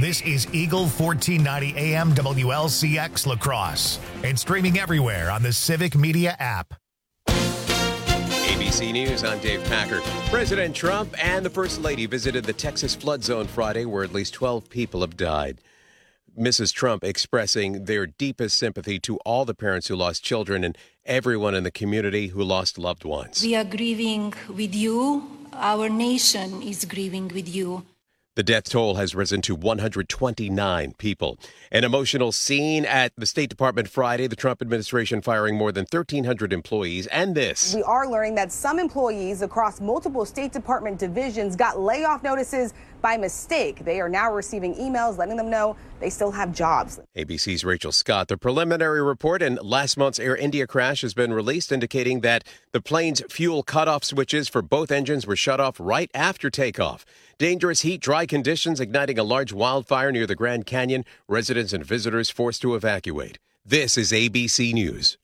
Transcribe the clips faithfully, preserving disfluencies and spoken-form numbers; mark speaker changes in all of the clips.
Speaker 1: This is Eagle fourteen ninety A M W L C X La Crosse and streaming everywhere on the Civic Media app.
Speaker 2: A B C News, I'm Dave Packer. President Trump and the First Lady visited the Texas flood zone Friday, where at least twelve people have died. Missus Trump expressing their deepest sympathy to all the parents who lost children and everyone in the community who lost loved ones.
Speaker 3: We are grieving with you. Our nation is grieving with you.
Speaker 2: The death toll has risen to one hundred twenty-nine people. An emotional scene at the State Department Friday, the Trump administration firing more than thirteen hundred employees. And this.
Speaker 4: We are learning that some employees across multiple State Department divisions got layoff notices by mistake. They are now receiving emails letting them know they still have jobs.
Speaker 2: A B C's Rachel Scott. The preliminary report in last month's Air India crash has been released, indicating that the plane's fuel cutoff switches for both engines were shut off right after takeoff. Dangerous heat, dry conditions igniting a large wildfire near the Grand Canyon. Residents and visitors forced to evacuate. This is A B C News.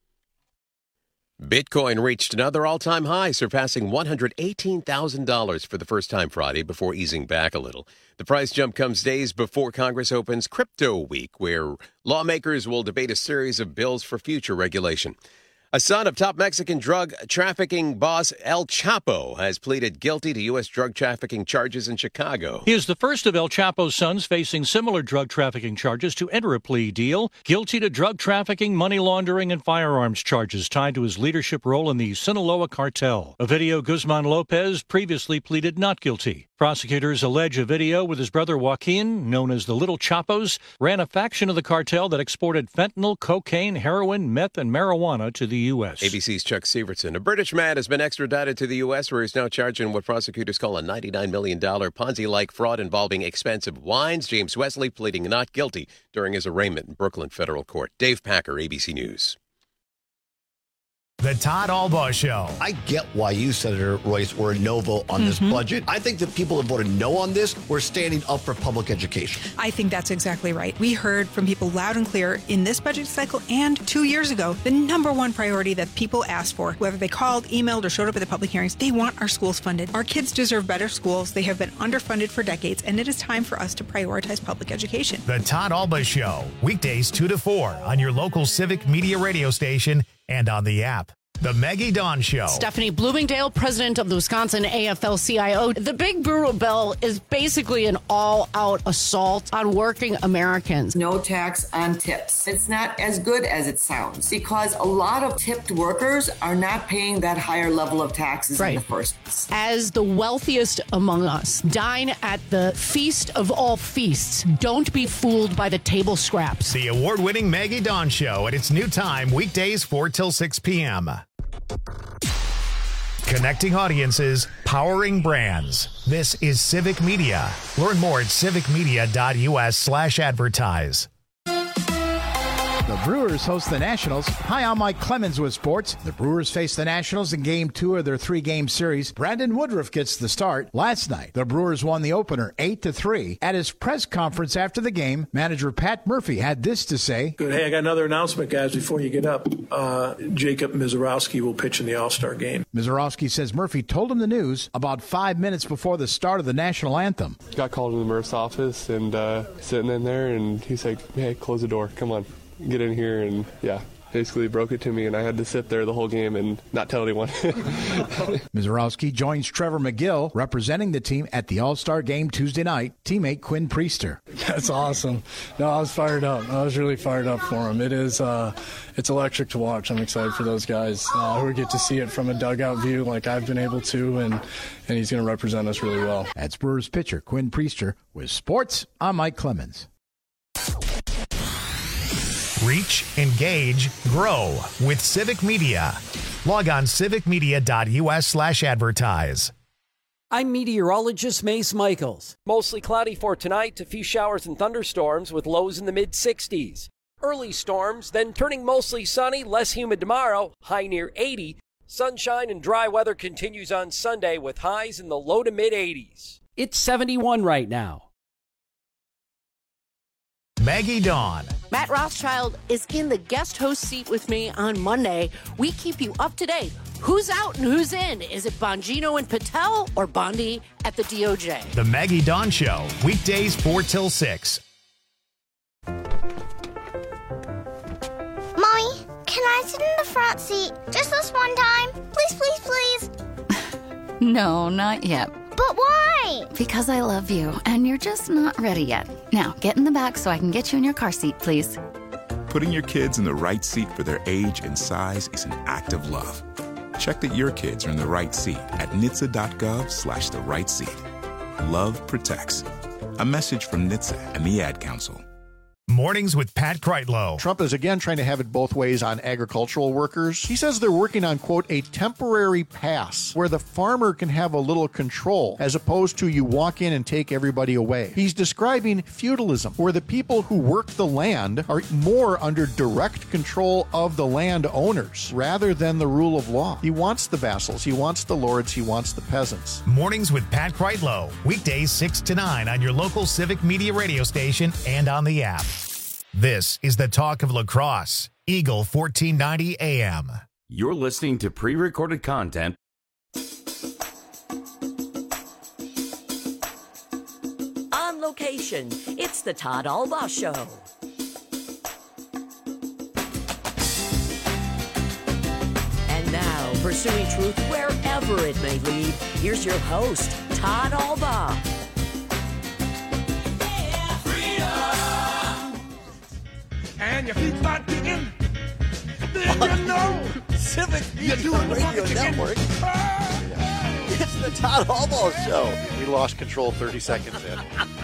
Speaker 2: Bitcoin reached another all-time high, surpassing one hundred eighteen thousand dollars for the first time Friday before easing back a little. The price jump comes days before Congress opens Crypto Week, where lawmakers will debate a series of bills for future regulation. A son of top Mexican drug trafficking boss El Chapo has pleaded guilty to U S drug trafficking charges in Chicago.
Speaker 5: He is the first of El Chapo's sons facing similar drug trafficking charges to enter a plea deal. Guilty to drug trafficking, money laundering, and firearms charges tied to his leadership role in the Sinaloa cartel. Ovidio Guzman Lopez previously pleaded not guilty. Prosecutors allege Ovidio, with his brother Joaquin, known as the Little Chapos, ran a faction of the cartel that exported fentanyl, cocaine, heroin, meth, and marijuana to the U S.
Speaker 2: A B C's Chuck Severson. A British man has been extradited to the U S, where he's now charged in what prosecutors call a ninety-nine million dollars Ponzi-like fraud involving expensive wines. James Wesley pleading not guilty during his arraignment in Brooklyn federal court. Dave Packer, A B C News.
Speaker 1: The Todd Albaugh Show.
Speaker 6: I get why you, Senator Royce, were a no vote on mm-hmm. this budget. I think the people that voted no on this were standing up for public education.
Speaker 7: I think that's exactly right. We heard from people loud and clear in this budget cycle and two years ago, the number one priority that people asked for, whether they called, emailed, or showed up at the public hearings, they want our schools funded. Our kids deserve better schools. They have been underfunded for decades, and it is time for us to prioritize public education.
Speaker 1: The Todd Albaugh Show, weekdays two to four on your local Civic Media radio station and on the app. The Maggie Dawn Show.
Speaker 8: Stephanie Bloomingdale, president of the Wisconsin A F L C I O. The Big Brutal Bill is basically an all-out assault on working Americans.
Speaker 9: No tax on tips. It's not as good as it sounds because a lot of tipped workers are not paying that higher level of taxes right. in the first place.
Speaker 8: As the wealthiest among us, dine at the feast of all feasts. Don't be fooled by the table scraps.
Speaker 1: The award-winning Maggie Dawn Show at its new time, weekdays four till six p.m. Connecting audiences, powering brands. This is Civic Media. Learn more at civicmedia.us slash advertise.
Speaker 10: The Brewers host the Nationals. Hi, I'm Mike Clemens with sports. The Brewers face the Nationals in Game two of their three-game series. Brandon Woodruff gets the start. Last night, the Brewers won the opener eight to three. At his press conference after the game, manager Pat Murphy had this to say.
Speaker 11: Good. Hey, I got another announcement, guys, before you get up. Uh, Jacob Misiorowski will pitch in the All-Star game.
Speaker 10: Misiorowski says Murphy told him the news about five minutes before the start of the national anthem.
Speaker 12: Got called in the Murph's office and uh, sitting in there, and he's like, hey, close the door. Come on. Get in here, and yeah, basically broke it to me, and I had to sit there the whole game and not tell anyone.
Speaker 10: Misiorowski joins Trevor McGill, representing the team at the All-Star Game Tuesday night, teammate Quinn Priester.
Speaker 13: That's awesome. No, I was fired up. I was really fired up for him. It is, uh, it's electric to watch. I'm excited for those guys uh, who get to see it from a dugout view like I've been able to, and, and he's going to represent us really well.
Speaker 10: That's Brewers pitcher Quinn Priester. With sports, I'm Mike Clemens.
Speaker 1: Reach, engage, grow with Civic Media. Log on civicmedia.us slash advertise.
Speaker 14: I'm meteorologist Mace Michaels. Mostly cloudy for tonight, a few showers and thunderstorms with lows in the mid sixties. Early storms, then turning mostly sunny, less humid tomorrow, high near eighty. Sunshine and dry weather continues on Sunday with highs in the low to mid eighties. It's seventy-one right now.
Speaker 1: Maggie Dawn.
Speaker 8: Matt Rothschild is in the guest host seat with me on Monday. We keep you up to date. Who's out and who's in? Is it Bongino and Patel or Bondi at the D O J?
Speaker 1: The Maggie Dawn Show, weekdays four till six.
Speaker 15: Mommy, can I sit in the front seat just this one time? Please, please, please.
Speaker 16: No, not yet.
Speaker 15: But why?
Speaker 16: Because I love you, and you're just not ready yet. Now, get in the back so I can get you in your car seat, please.
Speaker 17: Putting your kids in the right seat for their age and size is an act of love. Check that your kids are in the right seat at N H T S A dot gov slash the right seat. Love protects. A message from N H T S A and the Ad Council.
Speaker 1: Mornings with Pat Kreitlow.
Speaker 10: Trump is again trying to have it both ways on agricultural workers. He says they're working on, quote, a temporary pass where the farmer can have a little control as opposed to you walk in and take everybody away. He's describing feudalism, where the people who work the land are more under direct control of the landowners rather than the rule of law. He wants the vassals, he wants the lords, he wants the peasants.
Speaker 1: Mornings with Pat Kreitlow. Weekdays six to nine on your local Civic Media radio station and on the app. This is the talk of La Crosse, Eagle fourteen ninety A M.
Speaker 18: You're listening to pre-recorded content.
Speaker 19: On location, it's the Todd Albaugh Show. And now, pursuing truth wherever it may lead, here's your host, Todd Albaugh.
Speaker 20: And your feet start kicking, then you know
Speaker 21: Civic
Speaker 20: you're doing
Speaker 21: Radio
Speaker 20: the
Speaker 21: Network. It's the Todd Albaugh Show.
Speaker 6: We lost control thirty seconds in.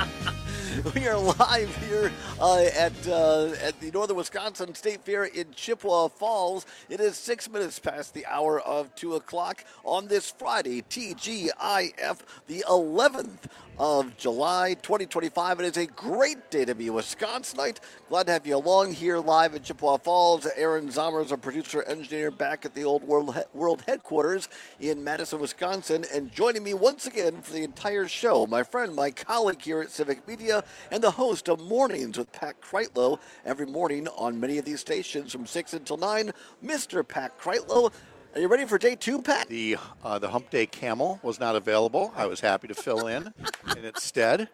Speaker 21: We are live here uh, at uh, at the Northern Wisconsin State Fair in Chippewa Falls. It is six minutes past the hour of two o'clock on this Friday, T G I F, the eleventh of July, twenty twenty-five. It is a great day to be a Wisconsinite. Glad to have you along here live at Chippewa Falls. Aaron Zommers, a producer engineer, back at the old world, world headquarters in Madison, Wisconsin. And joining me once again for the entire show, my friend, my colleague here at Civic Media, and the host of Mornings with Pat Kreitlow, every morning on many of these stations from six until nine, Mister Pat Kreitlow. Are you ready for day two, Pat?
Speaker 6: The uh, the Hump Day Camel was not available. I was happy to fill in, and instead,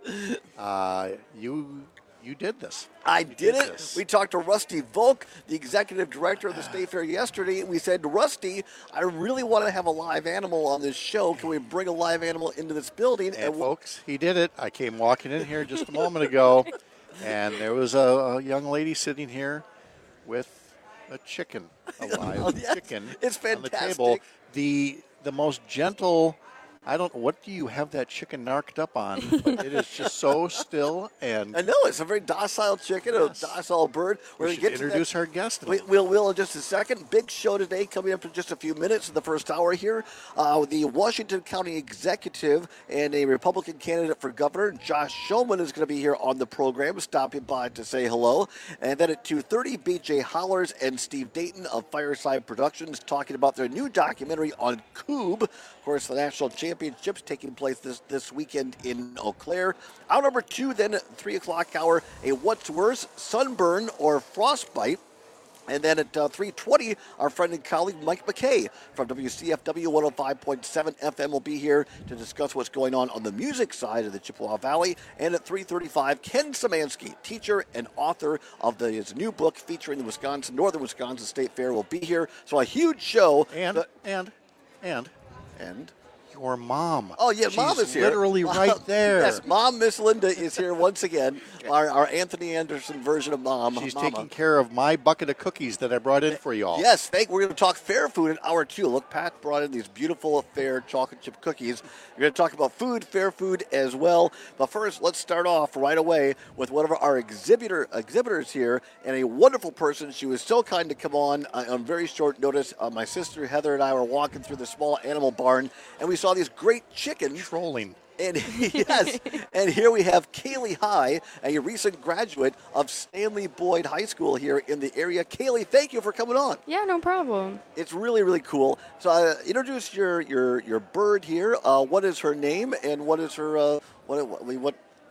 Speaker 6: uh, you you did this.
Speaker 21: I
Speaker 6: you
Speaker 21: did,
Speaker 6: did
Speaker 21: it.
Speaker 6: This.
Speaker 21: We talked to Rusty Volk, the executive director of the State Fair yesterday, and we said, Rusty, I really want to have a live animal on this show. Can we bring a live animal into this building?
Speaker 6: And,
Speaker 21: and
Speaker 6: folks, he did it. I came walking in here just a moment ago, and there was a, a young lady sitting here with a chicken, a live
Speaker 21: oh, yes.
Speaker 6: chicken
Speaker 21: it's
Speaker 6: fantastic.
Speaker 21: on the
Speaker 6: table. The the most gentle. I don't. What do you have that chicken narked up on? But it is just so still and.
Speaker 21: I know it's a very docile chicken, yes. a docile bird.
Speaker 6: We're
Speaker 21: we
Speaker 6: should
Speaker 21: get
Speaker 6: introduce
Speaker 21: to
Speaker 6: our guest.
Speaker 21: We, we'll will in just a second. Big show today, coming up in just a few minutes in the first hour here. Uh, the Washington County Executive and a Republican candidate for governor, Josh Schoemann, is going to be here on the program, stopping by to say hello. And then at two thirty, B J Hollers and Steve Dayton of Fireside Productions talking about their new documentary on Coob. Of course, the national championships taking place this, this weekend in Eau Claire. Hour number two, then at three o'clock hour, a what's worse, sunburn or frostbite. And then at uh, three twenty, our friend and colleague Mike McKay from W C F W one oh five point seven F M will be here to discuss what's going on on the music side of the Chippewa Valley. And at three thirty-five, Ken Szymanski, teacher and author of the, his new book featuring the Wisconsin, Northern Wisconsin State Fair, will be here. So a huge show.
Speaker 6: And,
Speaker 21: the,
Speaker 6: and, and,
Speaker 21: and.
Speaker 6: Your mom.
Speaker 21: Oh, yeah,
Speaker 6: She's
Speaker 21: Mom is here.
Speaker 6: literally
Speaker 21: Mom,
Speaker 6: right there.
Speaker 21: Yes, Mom, Miss Linda is here once again. Our, our Anthony Anderson version of Mom.
Speaker 6: She's
Speaker 21: Mama.
Speaker 6: taking care of my bucket of cookies that I brought in for you all.
Speaker 21: Yes, thank. We're going to talk fair food in hour two. Look, Pat brought in these beautiful fair chocolate chip cookies. We're going to talk about food, fair food as well. But first, let's start off right away with one of our exhibitor exhibitors here, and a wonderful person. She was so kind to come on uh, on very short notice. Uh, my sister Heather and I were walking through the small animal barn, and we saw these great chickens.
Speaker 6: Trolling.
Speaker 21: And yes, and here we have Kaylee High, a recent graduate of Stanley Boyd High School here in the area. Kaylee, thank you for coming on.
Speaker 22: Yeah, no problem.
Speaker 21: It's really, really cool. So uh, introduce your, your, your bird here. Uh, what is her name, and what is her uh, what what what? what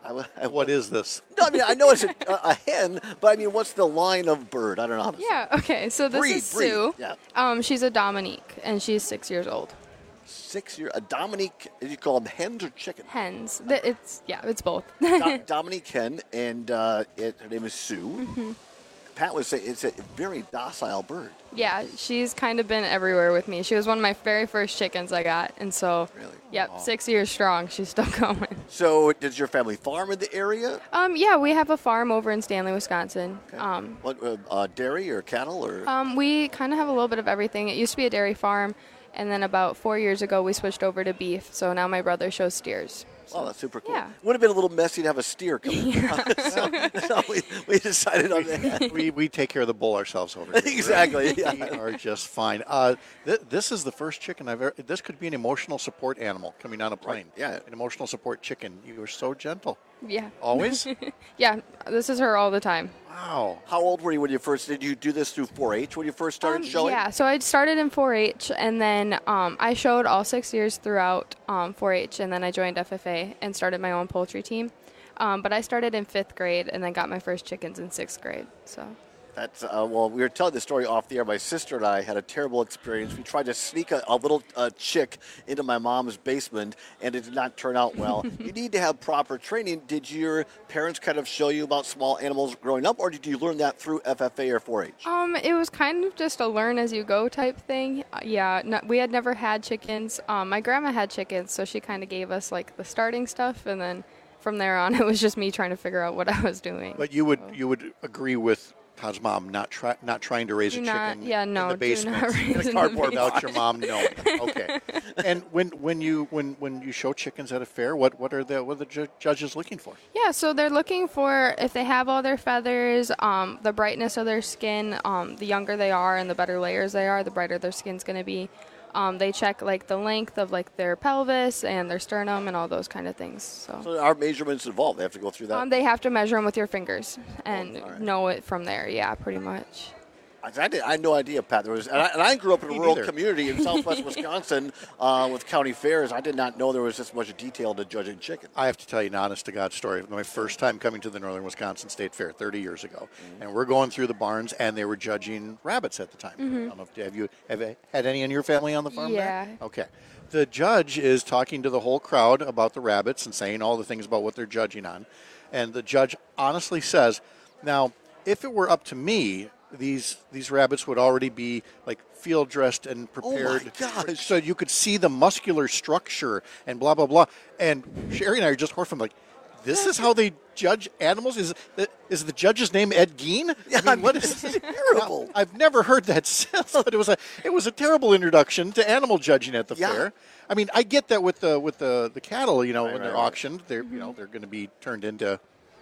Speaker 21: I,
Speaker 6: what is this?
Speaker 21: No, I mean, I know it's a, a hen, but I mean, what's the line of bird? I don't know how to
Speaker 3: Yeah, okay, so this
Speaker 21: breed,
Speaker 3: is
Speaker 21: breed.
Speaker 3: Sue.
Speaker 21: Yeah.
Speaker 3: Um, she's a Dominique, and she's six years old.
Speaker 21: Six year, a Dominique, did you call them hens or chickens?
Speaker 3: Hens. The- It's, yeah, it's both.
Speaker 21: Do- Dominique hen, and uh, it, her name is Sue.
Speaker 3: hmm
Speaker 21: Pat would say it's a very docile bird.
Speaker 3: Yeah, she's kind of been everywhere with me. She was one of my very first chickens I got, and so,
Speaker 21: really?
Speaker 3: yep,
Speaker 21: Aw.
Speaker 3: six years strong. She's still going.
Speaker 21: So, does your family farm in the area?
Speaker 3: Um, yeah, we have a farm over in Stanley, Wisconsin. Um,
Speaker 21: What uh, uh, dairy or cattle or?
Speaker 3: um, we kind of have a little bit of everything. It used to be a dairy farm, and then about four years ago we switched over to beef. So now my brother shows steers.
Speaker 21: Oh, that's super cool.
Speaker 3: Yeah.
Speaker 21: Would have been a little messy to have a steer coming. so, so we, we decided on that.
Speaker 6: we, we take care of the bull ourselves over here.
Speaker 21: Exactly,
Speaker 6: We
Speaker 21: yeah.
Speaker 6: are just fine. Uh, th- this is the first chicken I've ever. This could be an emotional support animal coming on a plane.
Speaker 21: yeah.
Speaker 6: An emotional support chicken. You were so gentle.
Speaker 3: Yeah.
Speaker 6: Always?
Speaker 3: Yeah, this is her all the time.
Speaker 6: Wow.
Speaker 21: How old were you when you first, did you do this through four H when you first started
Speaker 3: Um,
Speaker 21: showing?
Speaker 3: Yeah, so I started in four H, and then um, I showed all six years throughout um, four H, and then I joined F F A and started my own poultry team. Um, but I started in fifth grade, and then got my first chickens in sixth grade. So.
Speaker 21: That's, uh, well, we were telling the story off the air. My sister and I had a terrible experience. We tried to sneak a, a little uh, chick into my mom's basement, and it did not turn out well. You need to have proper training. Did your parents kind of show you about small animals growing up, or did you learn that through F F A or four H?
Speaker 3: Um, it was kind of just a learn-as-you-go type thing. Uh, yeah, no, we had never had chickens. Um, my grandma had chickens, so she kind of gave us, like, the starting stuff, and then from there on, it was just me trying to figure out what I was doing.
Speaker 6: But you would you would agree with Todd's mom not try, not trying to raise
Speaker 3: Do
Speaker 6: a
Speaker 3: not-
Speaker 6: chicken
Speaker 3: yeah, no,
Speaker 6: in the
Speaker 3: do
Speaker 6: basement
Speaker 3: not raise
Speaker 6: in
Speaker 3: in
Speaker 6: a
Speaker 3: the
Speaker 6: cardboard without your
Speaker 3: basement.
Speaker 6: mom knowing. Okay. And when when you when when you show chickens at a fair, what what are the what are the ju- judges looking for?
Speaker 3: Yeah, so they're looking for if they have all their feathers, um, the brightness of their skin. Um, the younger they are and the better layers they are, the brighter their skin's going to be. Um, they check like the length of like their pelvis and their sternum and all those kind of things. So,
Speaker 21: So our measurements involved. They have to go through that.
Speaker 3: um, they have to measure them with your fingers and
Speaker 21: all right.
Speaker 3: know it from there. Yeah, pretty much.
Speaker 21: I, did, I had no idea, Pat. There was, and I, and I grew up in a
Speaker 6: Me
Speaker 21: rural
Speaker 6: neither.
Speaker 21: community in southwest Wisconsin uh, with county fairs. I did not know there was this much detail to judging chicken.
Speaker 6: I have to tell you an honest to God story. My first time coming to the Northern Wisconsin State Fair thirty years ago, and we're going through the barns, and they were judging rabbits at the time.
Speaker 3: Mhm.
Speaker 6: I don't know if have you have you had any in your family on the farm?
Speaker 3: Yeah.
Speaker 6: There? Okay. The judge is talking to the whole crowd about the rabbits and saying all the things about what they're judging on, and the judge honestly says, "Now, if it were up to me." These these rabbits would already be like field dressed and prepared,
Speaker 21: gosh.
Speaker 6: so you could see the muscular structure and blah blah blah. And Sherry and I are just horrified, like, this is how they judge animals. Is the, is the judge's name Ed Gein?
Speaker 21: Yeah,
Speaker 6: I mean, what is
Speaker 21: terrible?
Speaker 6: I've never heard that since, but it was a it was a terrible introduction to animal judging at the
Speaker 21: Yeah.
Speaker 6: fair. I mean, I get that with the with the, the cattle, you know,
Speaker 21: Right,
Speaker 6: when
Speaker 21: right,
Speaker 6: they're
Speaker 21: right.
Speaker 6: auctioned, they're you know they're going to be turned into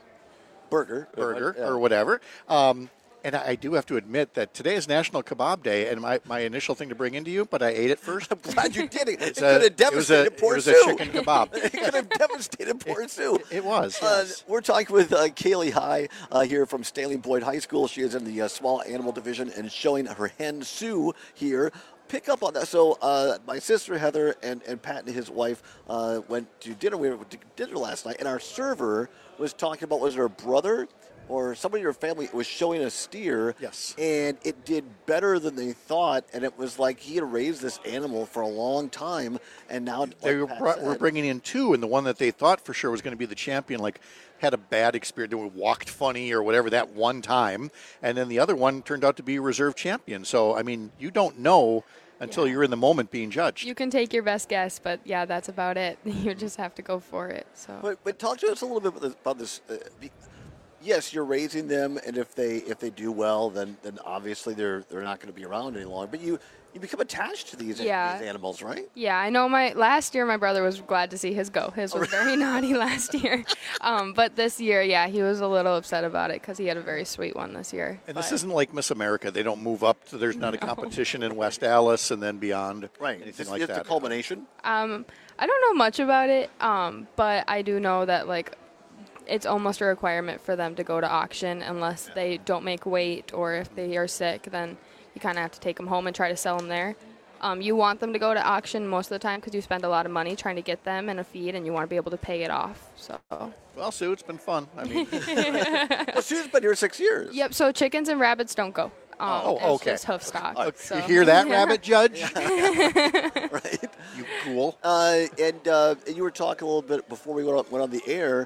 Speaker 21: Burger.
Speaker 6: burger
Speaker 21: Yeah.
Speaker 6: or whatever. Um, and I, I do have to admit that today is National Kebab Day, and my, my initial thing to bring into you, but I ate it first.
Speaker 21: I'm glad you did it. It
Speaker 6: It's
Speaker 21: could
Speaker 6: a-
Speaker 21: have
Speaker 6: it was a-
Speaker 21: devastated poor
Speaker 6: it was
Speaker 21: Sue.
Speaker 6: a chicken kebab.
Speaker 21: It could have devastated poor Sue.
Speaker 6: It was.
Speaker 21: Uh,
Speaker 6: Yes.
Speaker 21: we're talking with uh, Kaylee High uh, here from Stanley Boyd High School. She is in the uh, small animal division and showing her hen Sue here. Pick up on that. So uh, my sister Heather and, and Pat and his wife uh, went to dinner. We went to dinner last night, and our server was talking about, was it her brother or somebody in your family was showing a steer?
Speaker 6: Yes.
Speaker 21: And it did better than they thought, and it was like he had raised this animal for a long time, and now like
Speaker 6: They were,
Speaker 21: Pat
Speaker 6: brought,
Speaker 21: said-
Speaker 6: were bringing in two, and the one that they thought for sure was going to be the champion, like, had a bad experience, they walked funny or whatever that one time, and then the other one turned out to be reserve champion. So, I mean, you don't know until you're in the moment being judged.
Speaker 3: You can take your best guess, but yeah, that's about it. You just have to go for it. So.
Speaker 21: But, but talk to us a little bit about this. About this uh, be- yes, you're raising them, and if they if they do well, then then obviously they're they're not going to be around any longer. But you you become attached to these,
Speaker 3: Yeah.
Speaker 21: these animals, right?
Speaker 3: Yeah, I know. My last year, my brother was glad to see his go. His was very naughty last year, um, but this year, yeah, he was a little upset about it because he had a very sweet one this year.
Speaker 6: And this isn't like Miss America. They don't move up. To, there's not a competition in West Allis and then beyond.
Speaker 21: Right.
Speaker 6: Anything
Speaker 21: It's,
Speaker 6: like
Speaker 21: it's
Speaker 6: that.
Speaker 21: the culmination.
Speaker 3: Um, I don't know much about it, um, but I do know that like it's almost a requirement for them to go to auction unless they don't make weight or if they are sick, then you kind of have to take them home and try to sell them there. Um, you want them to go to auction most of the time because you spend a lot of money trying to get them in a feed, and you want to be able to pay it off. So.
Speaker 6: Well, Sue, it's been fun. I mean, well, Sue's been here six years.
Speaker 3: Yep. So chickens and rabbits don't go. Um,
Speaker 6: oh,
Speaker 3: it's
Speaker 6: okay.
Speaker 3: just hoof stock.
Speaker 6: Uh,
Speaker 3: so.
Speaker 6: You hear that, Rabbit Judge?
Speaker 21: Right.
Speaker 6: You fool.
Speaker 21: Uh, and uh, you were talking a little bit before we went on, went on the air.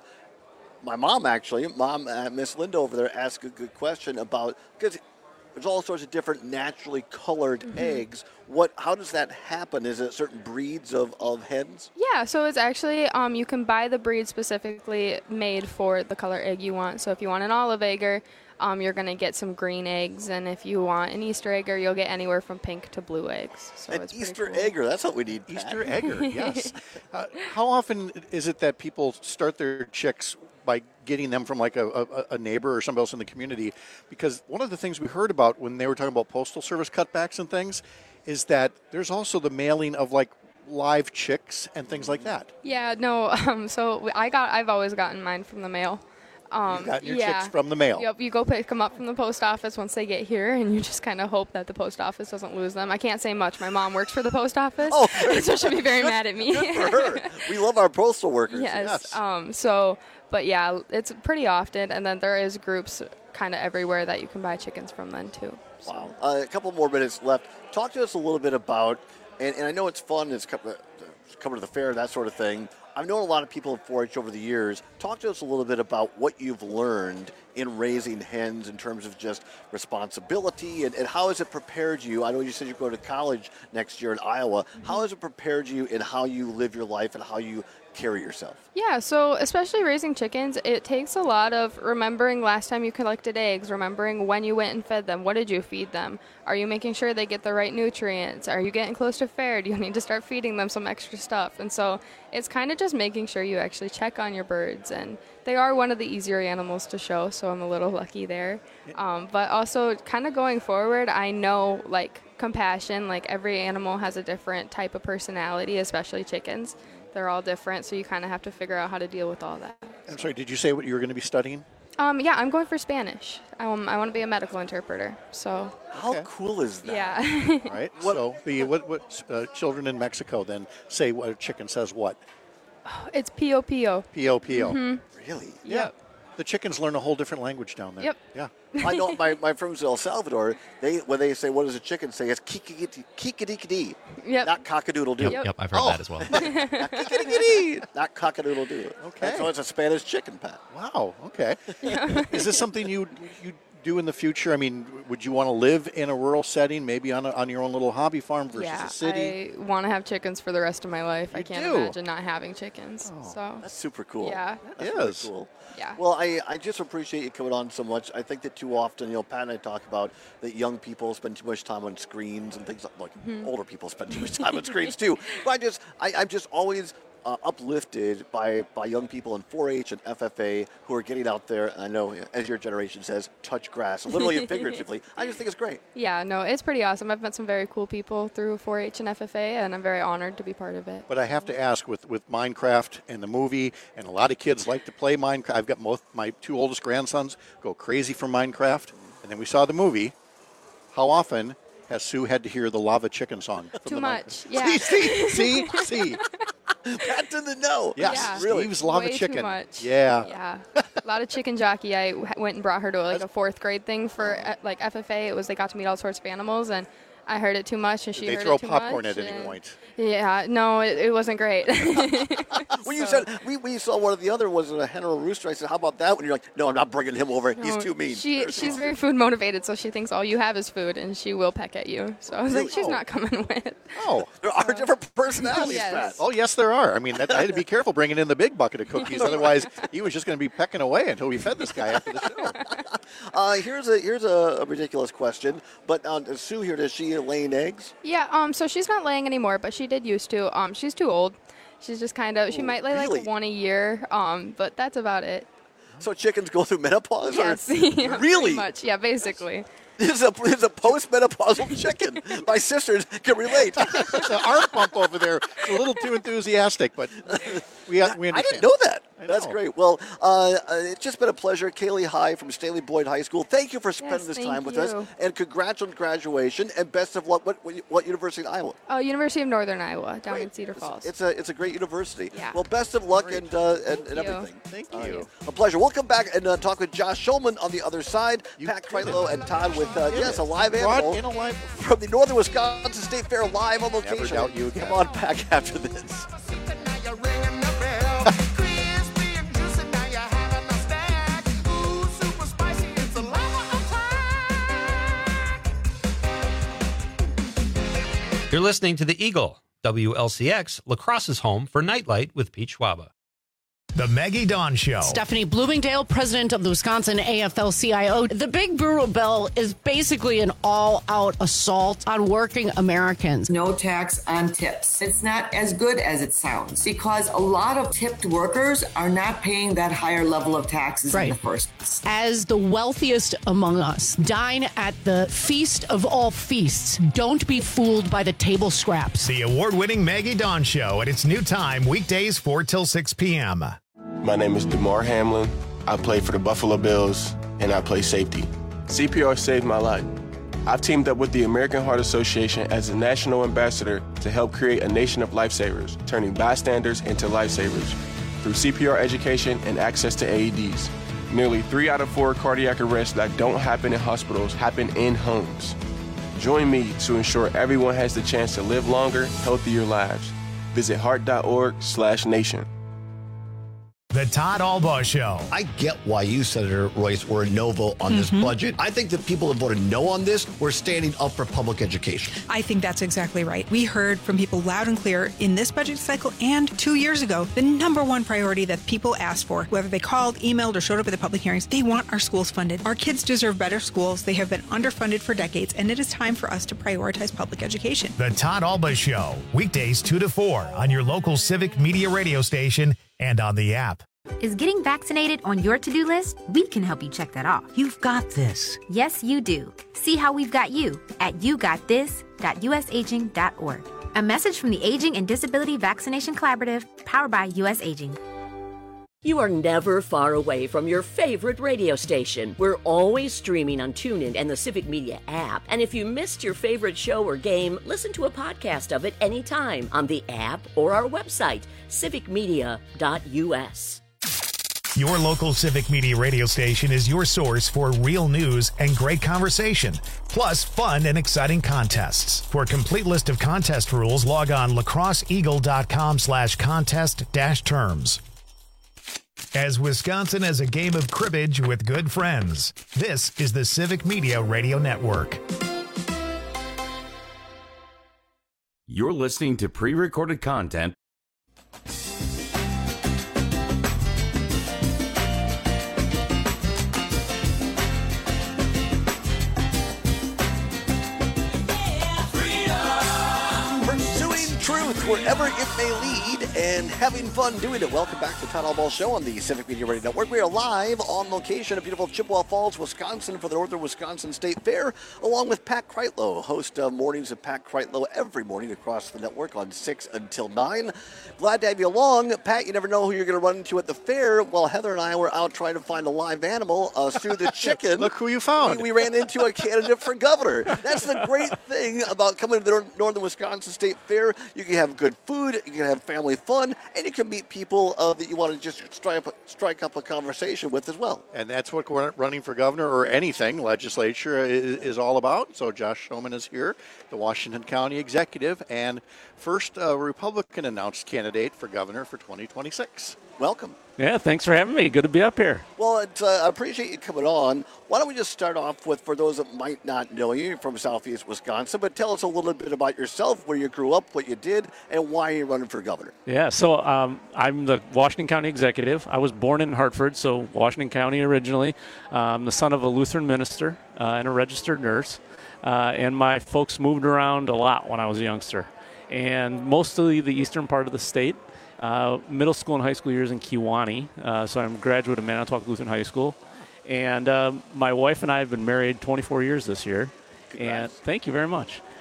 Speaker 21: My mom, actually, mom, uh, Miss Linda over there, asked a good question about, because there's all sorts of different naturally colored mm-hmm. eggs. What? How does that happen? Is it certain breeds of, of hens?
Speaker 3: Yeah, so it's actually, um, you can buy the breed specifically made for the color egg you want. So if you want an olive egger, um, you're going to get some green eggs. And if you want an Easter egger, you'll get anywhere from pink to blue eggs. So
Speaker 21: an
Speaker 3: it's
Speaker 21: Easter
Speaker 3: cool.
Speaker 21: egger, that's what we need, Pat.
Speaker 6: Easter egger, yes. uh, how often is it that people start their chicks by getting them from like a, a, a neighbor or somebody else in the community? Because one of the things we heard about when they were talking about Postal Service cutbacks and things is that there's also the mailing of like live chicks and things like that.
Speaker 3: Yeah, no, um, so I got, I've always gotten mine from the mail. Um,
Speaker 6: you got your
Speaker 3: yeah.
Speaker 6: chicks from the mail.
Speaker 3: Yep, you go pick them up from the post office once they get here, and you just kind of hope that the post office doesn't lose them. I can't say much. My mom works for the post office,
Speaker 21: oh,
Speaker 3: so she'll be very mad at me.
Speaker 21: Good for her. We love our postal workers.
Speaker 3: Yes.
Speaker 21: yes.
Speaker 3: Um, so, but yeah, it's pretty often, and then there is groups kind of everywhere that you can buy chickens from then too. So.
Speaker 21: Wow. Uh, a couple more minutes left. Talk to us a little bit about, and, and I know it's fun, it's coming to the fair, that sort of thing. I've known a lot of people in four H over the years. Talk to us a little bit about what you've learned in raising hens in terms of just responsibility, and, and how has it prepared you? I know you said you go to college next year in Iowa. Mm-hmm. How has it prepared you in how you live your life and how you carry yourself?
Speaker 3: Yeah, so especially raising chickens, it takes a lot of remembering last time you collected eggs, remembering when you went and fed them. What did you feed them? Are you making sure they get the right nutrients? Are you getting close to fair? Do you need to start feeding them some extra stuff? And so it's kind of just making sure you actually check on your birds. And they are one of the easier animals to show, so I'm a little lucky there. Um, but also kind of going forward, I know like compassion, like every animal has a different type of personality, especially chickens. They're all different, so you kind of have to figure out how to deal with all that.
Speaker 6: I'm sorry, did you say what you were going to be studying?
Speaker 3: Um, yeah, I'm going for Spanish. Um, I want to be a medical interpreter. So
Speaker 21: how okay. cool is that?
Speaker 3: Yeah.
Speaker 6: All right. What, so the what what uh, children in Mexico then say what a chicken says what?
Speaker 3: Oh, it's pio pio.
Speaker 6: Pio pio.
Speaker 3: Mm-hmm.
Speaker 21: Really?
Speaker 6: Yeah.
Speaker 3: Yep.
Speaker 6: The chickens learn a whole different language down there.
Speaker 3: Yep.
Speaker 6: Yeah.
Speaker 21: I know my, my friends in El Salvador, they when they say what does a chicken say, it's kikadikadi.
Speaker 3: Yep.
Speaker 21: Not cockadoodle doo.
Speaker 4: Yep, yep, I've heard
Speaker 21: oh.
Speaker 4: that as well.
Speaker 21: Not kikadikadi. Not cockadoodle doo.
Speaker 6: Okay.
Speaker 21: And so it's a Spanish chicken, Pat.
Speaker 6: Wow. Okay. Is this something you you do in the future? I mean, would you want to live in a rural setting, maybe on a, on your own little hobby farm versus
Speaker 3: yeah,
Speaker 6: a city?
Speaker 3: I want to have chickens for the rest of my life.
Speaker 6: You
Speaker 3: I can't
Speaker 6: do?
Speaker 3: imagine not having chickens.
Speaker 21: Oh,
Speaker 3: so
Speaker 21: that's super cool.
Speaker 3: Yeah.
Speaker 21: That's
Speaker 6: it
Speaker 21: really
Speaker 6: is.
Speaker 21: Cool.
Speaker 3: Yeah.
Speaker 21: Well, I, I just appreciate you coming on so much. I think that too often, you know, Pat and I talk about that young people spend too much time on screens and things like, like
Speaker 3: Mm-hmm.
Speaker 21: older people spend too much time on screens too. But I just, I, I'm just always uh, uplifted by, by young people in four H and F F A who are getting out there. And I know, as your generation says, touch grass, literally and figuratively. I just think it's great.
Speaker 3: Yeah, no, it's pretty awesome. I've met some very cool people through four H and F F A, and I'm very honored to be part of it.
Speaker 6: But I have to ask, with, with Minecraft and the movie, and a lot of kids like to play Minecraft. I've got both my two oldest grandsons go crazy for Minecraft. And then we saw the movie. How often has Sue had to hear the lava chicken song? From
Speaker 3: Too
Speaker 6: the
Speaker 3: much,
Speaker 6: Minecraft?
Speaker 3: yeah.
Speaker 6: see, see, see.
Speaker 21: Pat didn't know.
Speaker 6: Yes,
Speaker 3: Yeah.
Speaker 21: really.
Speaker 6: Steve's lava
Speaker 3: Way
Speaker 6: chicken.
Speaker 3: too much.
Speaker 6: Yeah.
Speaker 3: Yeah. A lot of chicken jockey. I w- went and brought her to like a fourth grade thing for uh, like F F A. It was they got to meet all sorts of animals, and I heard it too much, and she
Speaker 6: Did they
Speaker 3: heard
Speaker 6: throw
Speaker 3: it too
Speaker 6: popcorn
Speaker 3: much.
Speaker 6: at any
Speaker 3: and-
Speaker 6: point?
Speaker 3: Yeah, no, it, it wasn't great.
Speaker 21: When you said, we, we saw one of the other ones, a hen or a rooster, I said, how about that one? You're like, no, I'm not bringing him over. He's
Speaker 3: No,
Speaker 21: too mean.
Speaker 3: She she's very food motivated, so she thinks all you have is food, and she will peck at you. So I was
Speaker 21: Really?
Speaker 3: like, she's
Speaker 21: Oh.
Speaker 3: not coming with.
Speaker 6: Oh.
Speaker 21: There are different personalities,
Speaker 3: Yes.
Speaker 21: Pat.
Speaker 6: Oh, yes, there are. I mean, that, I had to be careful bringing in the big bucket of cookies. Otherwise, he was just going to be pecking away until we fed this guy after the show.
Speaker 21: Uh, here's a here's a, a ridiculous question. But uh, Sue here, does she laying eggs?
Speaker 3: Yeah, um, so she's not laying anymore, but she did used to. Um, she's too old. She's just kind of. She
Speaker 21: Ooh,
Speaker 3: might lay
Speaker 21: really?
Speaker 3: like one a year. Um, but that's about it.
Speaker 21: So chickens go through menopause?
Speaker 3: Yes.
Speaker 21: Or?
Speaker 3: Yeah,
Speaker 21: Really?
Speaker 3: pretty much. Yeah, basically.
Speaker 21: This is a, this is a post-menopausal chicken. My sisters can relate.
Speaker 6: The arm pump over there is a little too enthusiastic, but we, we understand.
Speaker 21: I didn't know that. That's great. Well, uh, it's just been a pleasure. Kaylee High from Stanley Boyd High School. Thank you for spending
Speaker 3: Yes,
Speaker 21: this
Speaker 3: thank
Speaker 21: time with
Speaker 3: you.
Speaker 21: us. And congrats on graduation. And best of luck. What, what university in Iowa?
Speaker 3: Oh, University of Northern Iowa, down in Cedar
Speaker 21: It's,
Speaker 3: Falls.
Speaker 21: it's a it's a great university.
Speaker 3: Yeah.
Speaker 21: Well, best of luck and, uh, and, and
Speaker 3: you.
Speaker 21: everything.
Speaker 6: Thank
Speaker 21: Uh,
Speaker 6: you.
Speaker 21: a pleasure. We'll come back and uh, talk with Josh Schulman on the other side. Pat Kreitlow and Todd with, uh, yes, a live
Speaker 6: Brought
Speaker 21: animal
Speaker 6: in a live-
Speaker 21: from the Northern Wisconsin State Fair live on location.
Speaker 6: Never doubt you again.
Speaker 21: Come on back after this.
Speaker 4: You're listening to The Eagle, W L C X, La Crosse's home for Nightlight with Pete Schwaba.
Speaker 1: The Maggie Dawn Show.
Speaker 8: Stephanie Bloomingdale, president of the Wisconsin A F L C I O. The Big Brewer bill is basically an all-out assault on working Americans.
Speaker 9: No tax on tips. It's not as good as it sounds because a lot of tipped workers are not paying that higher level of taxes
Speaker 8: Right.
Speaker 9: in the first place.
Speaker 8: As the wealthiest among us, dine at the feast of all feasts. Don't be fooled by the table scraps.
Speaker 1: The award-winning Maggie Dawn Show at its new time, weekdays four till six p.m.
Speaker 22: My name is DeMar Hamlin. I play for the Buffalo Bills, and I play safety. C P R saved my life. I've teamed up with the American Heart Association as a national ambassador to help create a nation of lifesavers, turning bystanders into lifesavers through C P R education and access to A E Ds. Nearly three out of four cardiac arrests that don't happen in hospitals happen in homes. Join me to ensure everyone has the chance to live longer, healthier lives. Visit heart.org slash nation.
Speaker 1: The Todd Albaugh Show.
Speaker 23: I get why you, Senator Royce, were a no vote on this budget. I think the people that voted no on this were standing up for public education.
Speaker 7: I think that's exactly right. We heard from people loud and clear in this budget cycle and two years ago, the number one priority that people asked for, whether they called, emailed, or showed up at the public hearings, they want our schools funded. Our kids deserve better schools. They have been underfunded for decades, and it is time for us to prioritize public education.
Speaker 1: The Todd Albaugh Show, weekdays two to four on your local Civic Media radio station and on the app.
Speaker 24: Is getting vaccinated on your to-do list? We can help you check that off. You've got this. Yes, you do. See how we've got you at you got this dot u s aging dot org. A message from the Aging and Disability Vaccination Collaborative, powered by U S Aging.
Speaker 19: You are never far away from your favorite radio station. We're always streaming on TuneIn and the Civic Media app. And if you missed your favorite show or game, listen to a podcast of it anytime on the app or our website, civic media dot u s.
Speaker 1: Your local Civic Media radio station is your source for real news and great conversation, plus fun and exciting contests. For a complete list of contest rules, log on lacrosseeagle.com slash contest dash terms. As Wisconsin has a game of cribbage with good friends, this is the Civic Media Radio Network.
Speaker 18: You're listening to pre-recorded content.
Speaker 21: Truth wherever it may lead and having fun doing it. Welcome back to Todd Albaugh Show on the Civic Media Radio Network. We are live on location at beautiful Chippewa Falls, Wisconsin for the Northern Wisconsin State Fair, along with Pat Kreitlow, host of Mornings of Pat Kreitlow every morning across the network on six until nine. Glad to have you along. Pat, you never know who you're going to run into at the fair. While Heather and I were out trying to find a live animal, uh, Sue the chicken.
Speaker 6: Look who you found.
Speaker 21: We, we ran into a candidate for governor. That's the great thing about coming to the Northern Wisconsin State Fair. You can have good food, you can have family fun, and you can meet people uh, that you want to just strike up, strike up a conversation with as well.
Speaker 6: And that's what running for governor or anything legislature is, is all about. So Josh Schulman is here, the Washington County executive, and first uh, Republican announced candidate for governor for twenty twenty-six. Welcome.
Speaker 25: Yeah, thanks for having me. Good to be up here.
Speaker 21: Well, it's, uh, I appreciate you coming on. Why don't we just start off with, for those that might not know you, you're from Southeast Wisconsin, but tell us a little bit about yourself, where you grew up, what you did, and why you're running for governor.
Speaker 25: Yeah, so um, I'm the Washington County executive. I was born in Hartford, so Washington County originally. I'm the son of a Lutheran minister uh, and a registered nurse. Uh, and my folks moved around a lot when I was a youngster, and mostly the eastern part of the state. Uh, middle school and high school years in Kewanee, uh, so I'm a graduate of Manitowoc Lutheran High School. And uh, my wife and I have been married twenty-four years this year.
Speaker 21: Congrats.
Speaker 25: And thank you very much.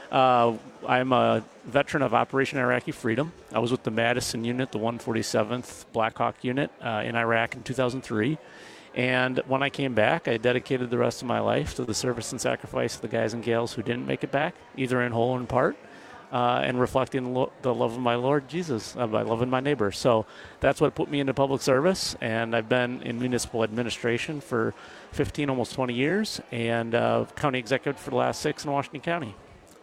Speaker 25: Uh, I'm a veteran of Operation Iraqi Freedom. I was with the Madison Unit, the one forty-seventh Black Hawk Unit uh, in Iraq in two thousand three. And when I came back, I dedicated the rest of my life to the service and sacrifice of the guys and gals who didn't make it back, either in whole or in part, uh, and reflecting lo- the love of my Lord Jesus, uh, by loving my neighbor. So that's what put me into public service, and I've been in municipal administration for fifteen, almost twenty years, and uh, county executive for the last six in Washington County.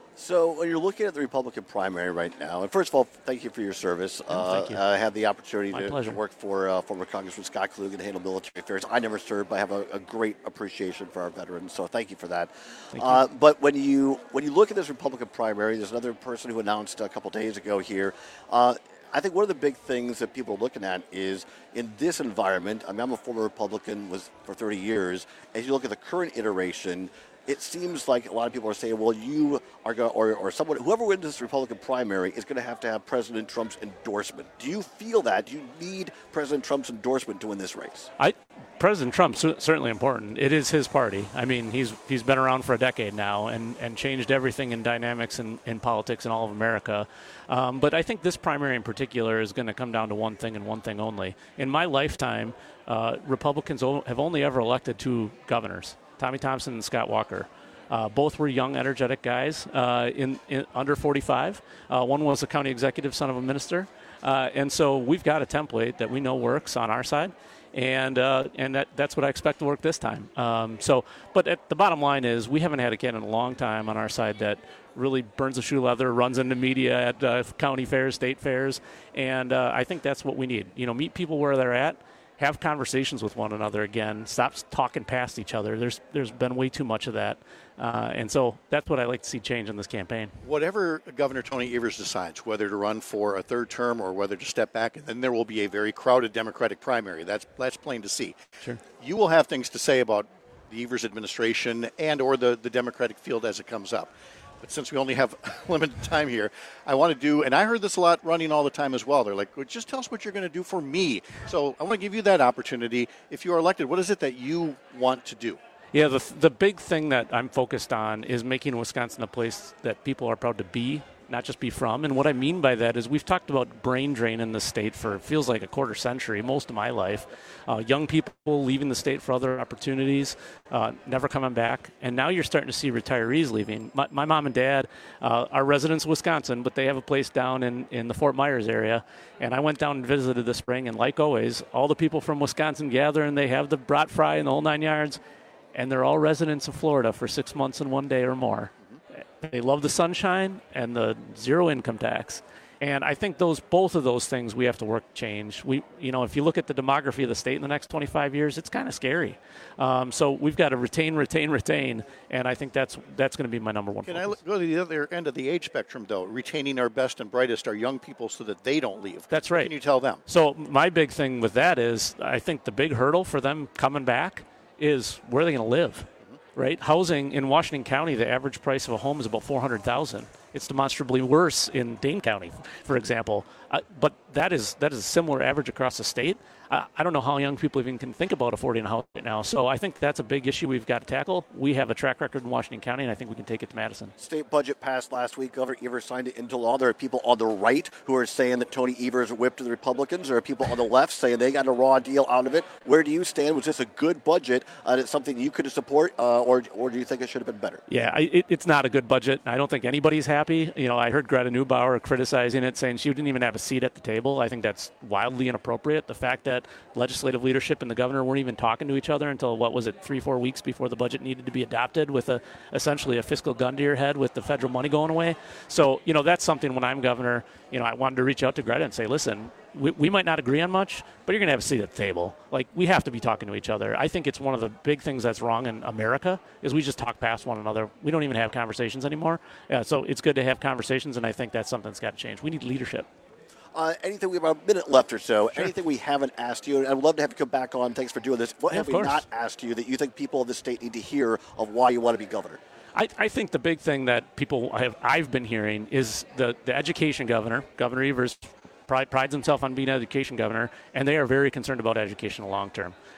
Speaker 21: So when you're looking at the Republican primary right now, and first of all, thank you for your service.
Speaker 25: Oh, thank you.
Speaker 21: Uh, I had the opportunity
Speaker 25: My
Speaker 21: to,
Speaker 25: pleasure.
Speaker 21: to work for uh, former Congressman Scott Klug and handle military affairs. I never served, but I have a, a great appreciation for our veterans, so thank you for that.
Speaker 25: Thank
Speaker 21: uh,
Speaker 25: you.
Speaker 21: But when you when you look at this Republican primary, there's another person who announced a couple days ago here. Uh, I think one of the big things that people are looking at is in this environment. I mean, I'm a former Republican, was for thirty years. As you look at the current iteration, it seems like a lot of people are saying, well, you are going to, or, or someone, whoever wins this Republican primary is going to have to have President Trump's endorsement. Do you feel that? Do you need President Trump's endorsement to win this race?
Speaker 25: I, President Trump's certainly important. It is his party. I mean, he's he's been around for a decade now and, and changed everything in dynamics and in politics in all of America. Um, but I think this primary in particular is going to come down to one thing and one thing only. In my lifetime, uh, Republicans o- have only ever elected two governors, Tommy Thompson and Scott Walker. Uh, both were young, energetic guys uh, in, in under forty-five. Uh, one was a county executive, son of a minister. Uh, and so we've got a template that we know works on our side. And uh, and that, that's what I expect to work this time. Um, so, but at the bottom line is we haven't had a candidate in a long time on our side that really burns the shoe leather, runs into media at uh, county fairs, state fairs, and uh, I think that's what we need. You know, meet people where they're at, have conversations with one another again, stop talking past each other. There's there's been way too much of that, uh, and so that's what I like to see change in this campaign.
Speaker 6: Whatever Governor Tony Evers decides, whether to run for a third term or whether to step back, and then there will be a very crowded Democratic primary. That's that's plain to see.
Speaker 25: Sure.
Speaker 6: You will have things to say about the Evers administration and or the, the Democratic field as it comes up. But since we only have limited time here, I want to do, and I heard this a lot running all the time as well. They're like, well, just tell us what you're going to do for me. So I want to give you that opportunity. If you are elected, what is it that you want to do?
Speaker 25: Yeah, the the big thing that I'm focused on is making Wisconsin a place that people are proud to be, not just be from. And what I mean by that is we've talked about brain drain in the state for, it feels like a quarter century, most of my life. Uh, young people leaving the state for other opportunities, uh, never coming back. And now you're starting to see retirees leaving. My, my mom and dad uh, are residents of Wisconsin, but they have a place down in, in the Fort Myers area. And I went down and visited this spring, and like always, all the people from Wisconsin gather, and they have the brat fry and the whole nine yards. And they're all residents of Florida for six months and one day or more. They love the sunshine and the zero income tax. And I think those both of those things we have to work to change. We, you know, if you look at the demography of the state in the next twenty-five years, it's kind of scary. Um, so we've got to retain, retain, retain. And I think that's that's going to be my number one
Speaker 6: Can
Speaker 25: focus.
Speaker 6: I go to the other end of the age spectrum, though? Retaining our best and brightest, our young people, so that they don't leave.
Speaker 25: That's right.
Speaker 6: What can you tell them?
Speaker 25: So my big thing with that is I think the big hurdle for them coming back is where are they going to live, right? Housing in Washington County, the average price of a home is about four hundred thousand dollars. It's demonstrably worse in Dane County, for example. Uh, but that is that is a similar average across the state. Uh, I don't know how young people even can think about affording a house right now. So I think that's a big issue we've got to tackle. We have a track record in Washington County, and I think we can take it to Madison.
Speaker 21: State budget passed last week. Governor Evers signed it into law. There are people on the right who are saying that Tony Evers whipped the Republicans. There are people on the left saying they got a raw deal out of it. Where do you stand? Was this a good budget? Uh, it's something you could support, uh, or or do you think it should have been better?
Speaker 25: Yeah, I, it, it's not a good budget. I don't think anybody's happy. You know, I heard Greta Neubauer criticizing it, saying she didn't even have a seat at the table. I think that's wildly inappropriate. The fact that legislative leadership and the governor weren't even talking to each other until, what was it, three, four weeks before the budget needed to be adopted, with a essentially a fiscal gun to your head with the federal money going away. So, you know, that's something when I'm governor, you know, I wanted to reach out to Greta and say, listen, we, we might not agree on much, but you're going to have a seat at the table. Like, we have to be talking to each other. I think it's one of the big things that's wrong in America is we just talk past one another. We don't even have conversations anymore. Yeah, so it's good to have conversations, and I think that's something that's got to change. We need leadership.
Speaker 21: Uh, anything, we have about a minute left or so.
Speaker 25: Sure.
Speaker 21: Anything we haven't asked you, and I'd love to have you come back on. Thanks for doing this. What
Speaker 25: Yeah,
Speaker 21: have
Speaker 25: of
Speaker 21: we
Speaker 25: course.
Speaker 21: not asked you that you think people of the state need to hear of why you want to be governor?
Speaker 25: I, I think the big thing that people have I've been hearing is the, the education governor, Governor Evers, pride, prides himself on being an education governor, and they are very concerned about education long term.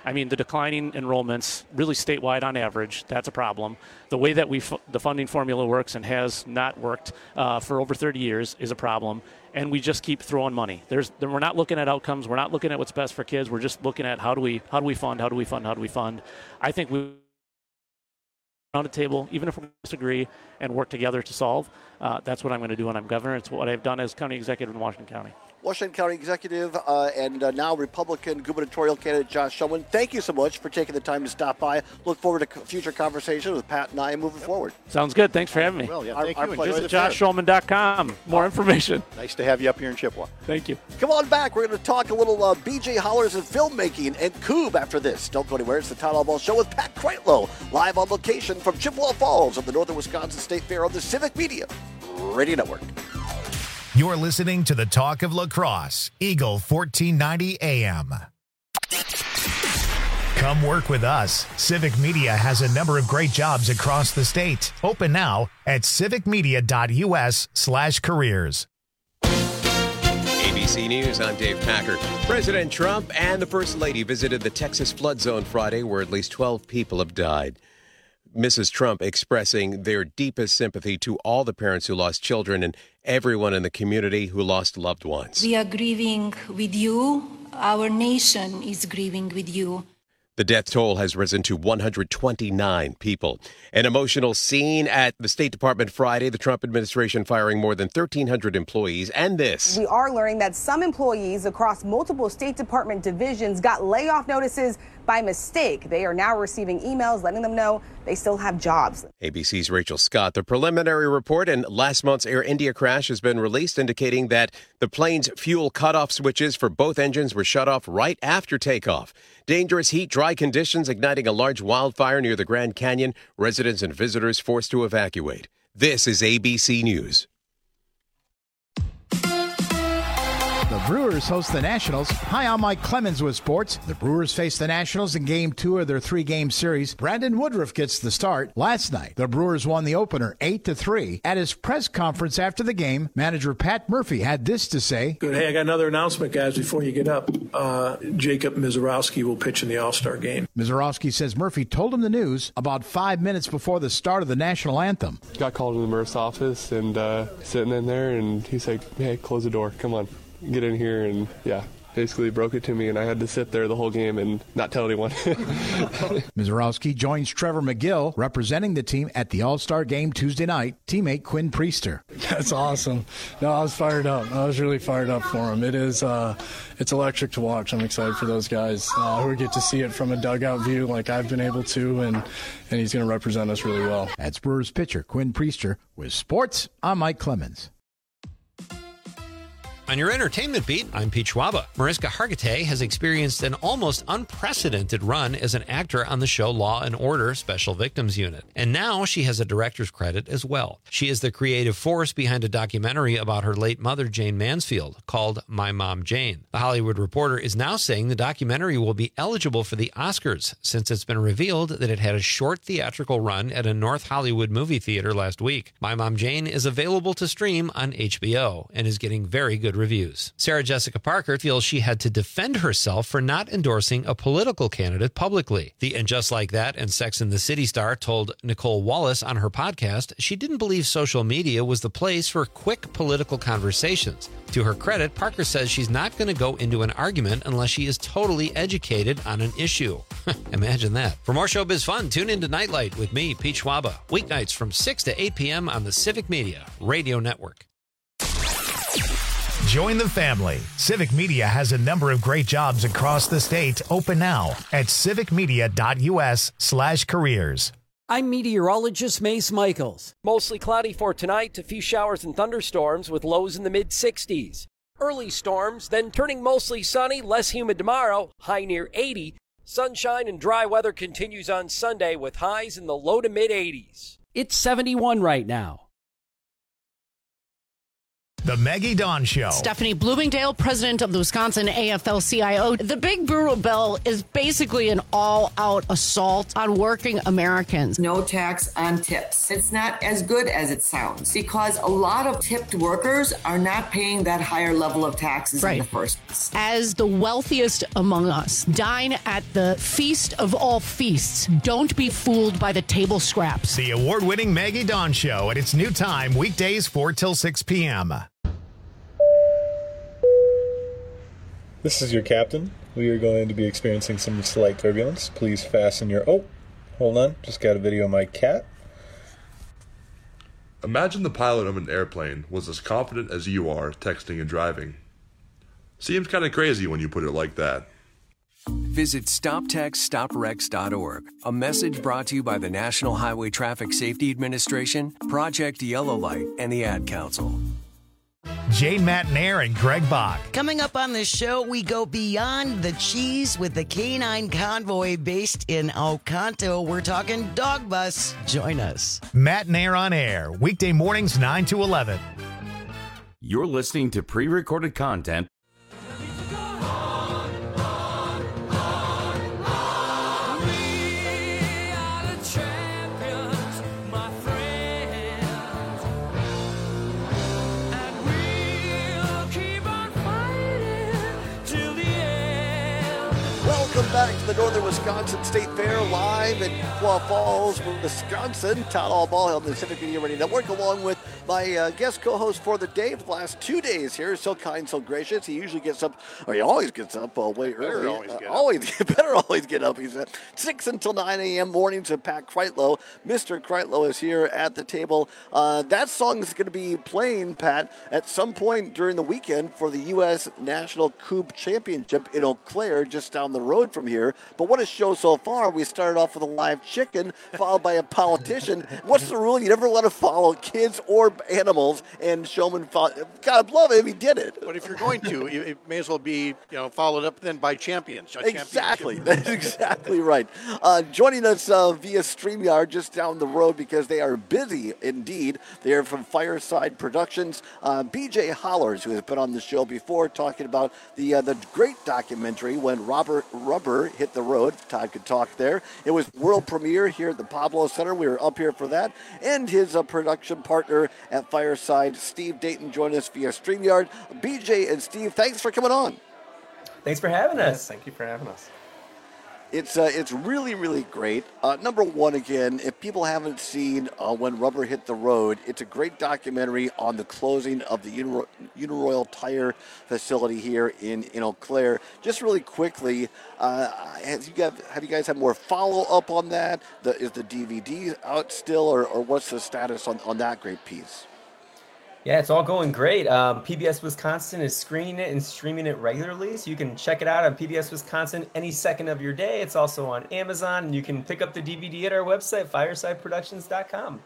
Speaker 25: I mean, the declining enrollments, really statewide on average, that's a problem. The way that we f- the funding formula works and has not worked uh, for over thirty years is a problem. And we just keep throwing money. There's, we're not looking at outcomes. We're not looking at what's best for kids. We're just looking at how do we how do we fund, how do we fund, how do we fund. I think we around the table, even if we disagree, and work together to solve. Uh, that's what I'm going to do when I'm governor. It's what I've done as county executive in Washington County.
Speaker 21: Washington County Executive uh, and uh, now Republican gubernatorial candidate Josh Shulman, thank you so much for taking the time to stop by. Look forward to future conversations with Pat and I moving yep. forward.
Speaker 25: Sounds good. Thanks for having me.
Speaker 6: Well, yeah,
Speaker 21: our,
Speaker 6: thank
Speaker 21: our
Speaker 6: you.
Speaker 21: pleasure.
Speaker 25: Visit josh shulman dot com. More information.
Speaker 6: Nice to have you up here in Chippewa.
Speaker 25: Thank you.
Speaker 21: Come on back. We're going to talk a little uh, B J Hollers and filmmaking and Coob after this. Don't go anywhere. It's the Town Hall Ball Show with Pat Kreitlow, live on location from Chippewa Falls of the Northern Wisconsin State Fair on the Civic Media Radio Network.
Speaker 1: You're listening to the Talk of Lacrosse, Eagle fourteen ninety A M. Come work with us. Civic Media has a number of great jobs across the state. Open now at civicmedia.us slash careers.
Speaker 2: A B C News, I'm Dave Packer. President Trump and the First Lady visited the Texas flood zone Friday, where at least twelve people have died. Missus Trump expressing their deepest sympathy to all the parents who lost children and everyone in the community who lost loved ones.
Speaker 5: We are grieving with you. Our nation is grieving with you.
Speaker 2: The death toll has risen to one hundred twenty-nine people. An emotional scene at the State Department Friday, the Trump administration firing more than thirteen hundred employees, and this.
Speaker 11: We are learning that some employees across multiple State Department divisions got layoff notices by mistake. They are now receiving emails letting them know they still have jobs.
Speaker 2: A B C's Rachel Scott. The preliminary report in last month's Air India crash has been released, indicating that the plane's fuel cutoff switches for both engines were shut off right after takeoff. Dangerous heat, dry conditions igniting a large wildfire near the Grand Canyon. Residents and visitors forced to evacuate. This is A B C News.
Speaker 10: The Brewers host the Nationals. Hi, I'm Mike Clemens with sports. The Brewers face the Nationals in game two of their three-game series. Brandon Woodruff gets the start. Last night, the Brewers won the opener eight to three. At his press conference after the game, manager Pat Murphy had this to say.
Speaker 12: Good. Hey, I got another announcement, guys, before you get up. Uh, Jacob Mizorowski will pitch in the All-Star game.
Speaker 10: Mizorowski says Murphy told him the news about five minutes before the start of the national anthem.
Speaker 13: Got called in the Murph's office and uh, sitting in there, and he's like, hey, close the door. Come on. Get in here, and yeah, basically broke it to me, and I had to sit there the whole game and not tell anyone.
Speaker 10: Mizorowski joins Trevor McGill representing the team at the All-Star game Tuesday night. Teammate Quinn Priester.
Speaker 26: That's awesome. No, I was fired up. I was really fired up for him. It is, uh, it's electric to watch. I'm excited for those guys uh, who get to see it from a dugout view like I've been able to, and and he's going to represent us really well.
Speaker 10: That's Brewers pitcher Quinn Priester with sports. I'm Mike Clemens.
Speaker 4: On your entertainment beat, I'm Pete Schwaba. Mariska Hargitay has experienced an almost unprecedented run as an actor on the show Law and Order Special Victims Unit. And now she has a director's credit as well. She is the creative force behind a documentary about her late mother, Jane Mansfield, called My Mom Jane. The Hollywood Reporter is now saying the documentary will be eligible for the Oscars, since it's been revealed that it had a short theatrical run at a North Hollywood movie theater last week. My Mom Jane is available to stream on H B O and is getting very good reviews. Sarah Jessica Parker feels she had to defend herself for not endorsing a political candidate publicly. The And Just Like That and Sex and the City star told Nicole Wallace on her podcast she didn't believe social media was the place for quick political conversations. To her credit, Parker says she's not going to go into an argument unless she is totally educated on an issue. Imagine that. For more showbiz fun, tune into Nightlight with me, Pete Schwaba, weeknights from six to eight p.m. on the Civic Media Radio Network.
Speaker 1: Join the family. Civic Media has a number of great jobs across the state. Open now at civicmedia.us slash careers.
Speaker 14: I'm meteorologist Mace Michaels. Mostly cloudy for tonight, a few showers and thunderstorms with lows in the mid sixties. Early storms, then turning mostly sunny, less humid tomorrow, high near eighty. Sunshine and dry weather continues on Sunday with highs in the low to mid eighties. It's seventy-one right now.
Speaker 1: The Maggie Dawn Show.
Speaker 8: Stephanie Bloomingdale, president of the Wisconsin A F L C I O. The Big Brewer Bill is basically an all-out assault on working Americans.
Speaker 3: No tax on tips. It's not as good as it sounds because a lot of tipped workers are not paying that higher level of taxes
Speaker 8: Right.
Speaker 3: in the first place.
Speaker 8: As the wealthiest among us, dine at the feast of all feasts. Don't be fooled by the table scraps.
Speaker 1: The award-winning Maggie Dawn Show at its new time, weekdays four till six p.m.
Speaker 9: This is your captain. We are going to be experiencing some slight turbulence. Please fasten your... Oh, hold on. Just got a video of my cat.
Speaker 15: Imagine the pilot of an airplane was as confident as you are texting and driving. Seems kind of crazy when you put it like that.
Speaker 16: Visit stop text stop wrecks dot org. A message brought to you by the National Highway Traffic Safety Administration, Project Yellow Light, and the Ad Council.
Speaker 1: Jane Matnair and Greg Bach.
Speaker 17: Coming up on this show, we go beyond the cheese with the Canine Convoy based in Oconto. We're talking Dog Bus. Join us.
Speaker 1: Matnair on air, weekday mornings nine to eleven.
Speaker 18: You're listening to pre-recorded content.
Speaker 21: Welcome back to the Northern Wisconsin State Fair, live in Chippewa Falls, Wisconsin. Town Hall Ball held in the Civic Media Radio Network, along with my uh, guest co-host for the day for the last two days here. So kind, so gracious. He usually gets up, or he always gets up uh, way
Speaker 6: Better
Speaker 21: early.
Speaker 6: always
Speaker 21: uh,
Speaker 6: get up.
Speaker 21: always, better always get up. He's at six until nine a.m. mornings with Pat Kreitlow. Mister Kreitlow is here at the table. Uh, that song is going to be playing, Pat, at some point during the weekend for the U S National Coupe Championship in Eau Claire, just down the road from here. But what a show so far. We started off with a live chicken, followed by a politician. What's the rule? You never let to follow kids or animals, and Showman followed. God love him, he did it.
Speaker 6: But if you're going to, it it may as well be, you know, followed up then by champions. a
Speaker 21: Exactly.
Speaker 6: championship.
Speaker 21: That's exactly right. Uh, joining us uh, via StreamYard just down the road because they are busy indeed. They are from Fireside Productions. Uh, B J Hollers, who has been on the show before, talking about the uh, the great documentary When Robert Rubber Hit the Road. Todd could talk there. It was world premiere here at the Pablo Center. We were up here for that. And his uh, production partner at Fireside, Steve Dayton, joined us via StreamYard. B J and Steve, thanks for coming on.
Speaker 20: Thanks for having us. Thank you for having us.
Speaker 21: It's uh, it's really, really great. Uh, number one, again, if people haven't seen uh, When Rubber Hit the Road, it's a great documentary on the closing of the Uniro- Uniroyal Tire facility here in, in Eau Claire. Just really quickly, uh, have, you got, have you guys had more follow-up on that? The, is the D V D out still, or, or what's the status on, on that great piece?
Speaker 20: Yeah, it's all going great. Um, P B S Wisconsin is screening it and streaming it regularly, so you can check it out on P B S Wisconsin any second of your day. It's also on Amazon, and you can pick up the D V D at our website, fireside productions dot com.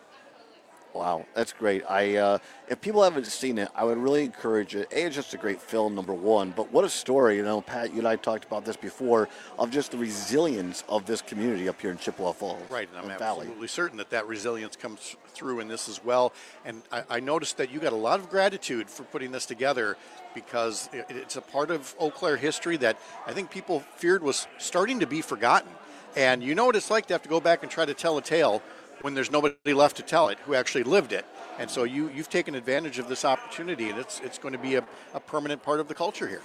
Speaker 21: Wow, that's great. I uh, if people haven't seen it, I would really encourage it. A, it's just a great film, number one, but what a story. You know, Pat, you and I talked about this before, of just the resilience of this community up here in Chippewa Falls.
Speaker 6: Right, and I'm
Speaker 21: Valley.
Speaker 6: absolutely certain that that resilience comes through in this as well. And I, I noticed that you got a lot of gratitude for putting this together, because it, it's a part of Eau Claire history that I think people feared was starting to be forgotten. And you know what it's like to have to go back and try to tell a tale when there's nobody left to tell it who actually lived it. And so you, you've taken advantage of this opportunity, and it's it's going to be a, a permanent part of the culture here.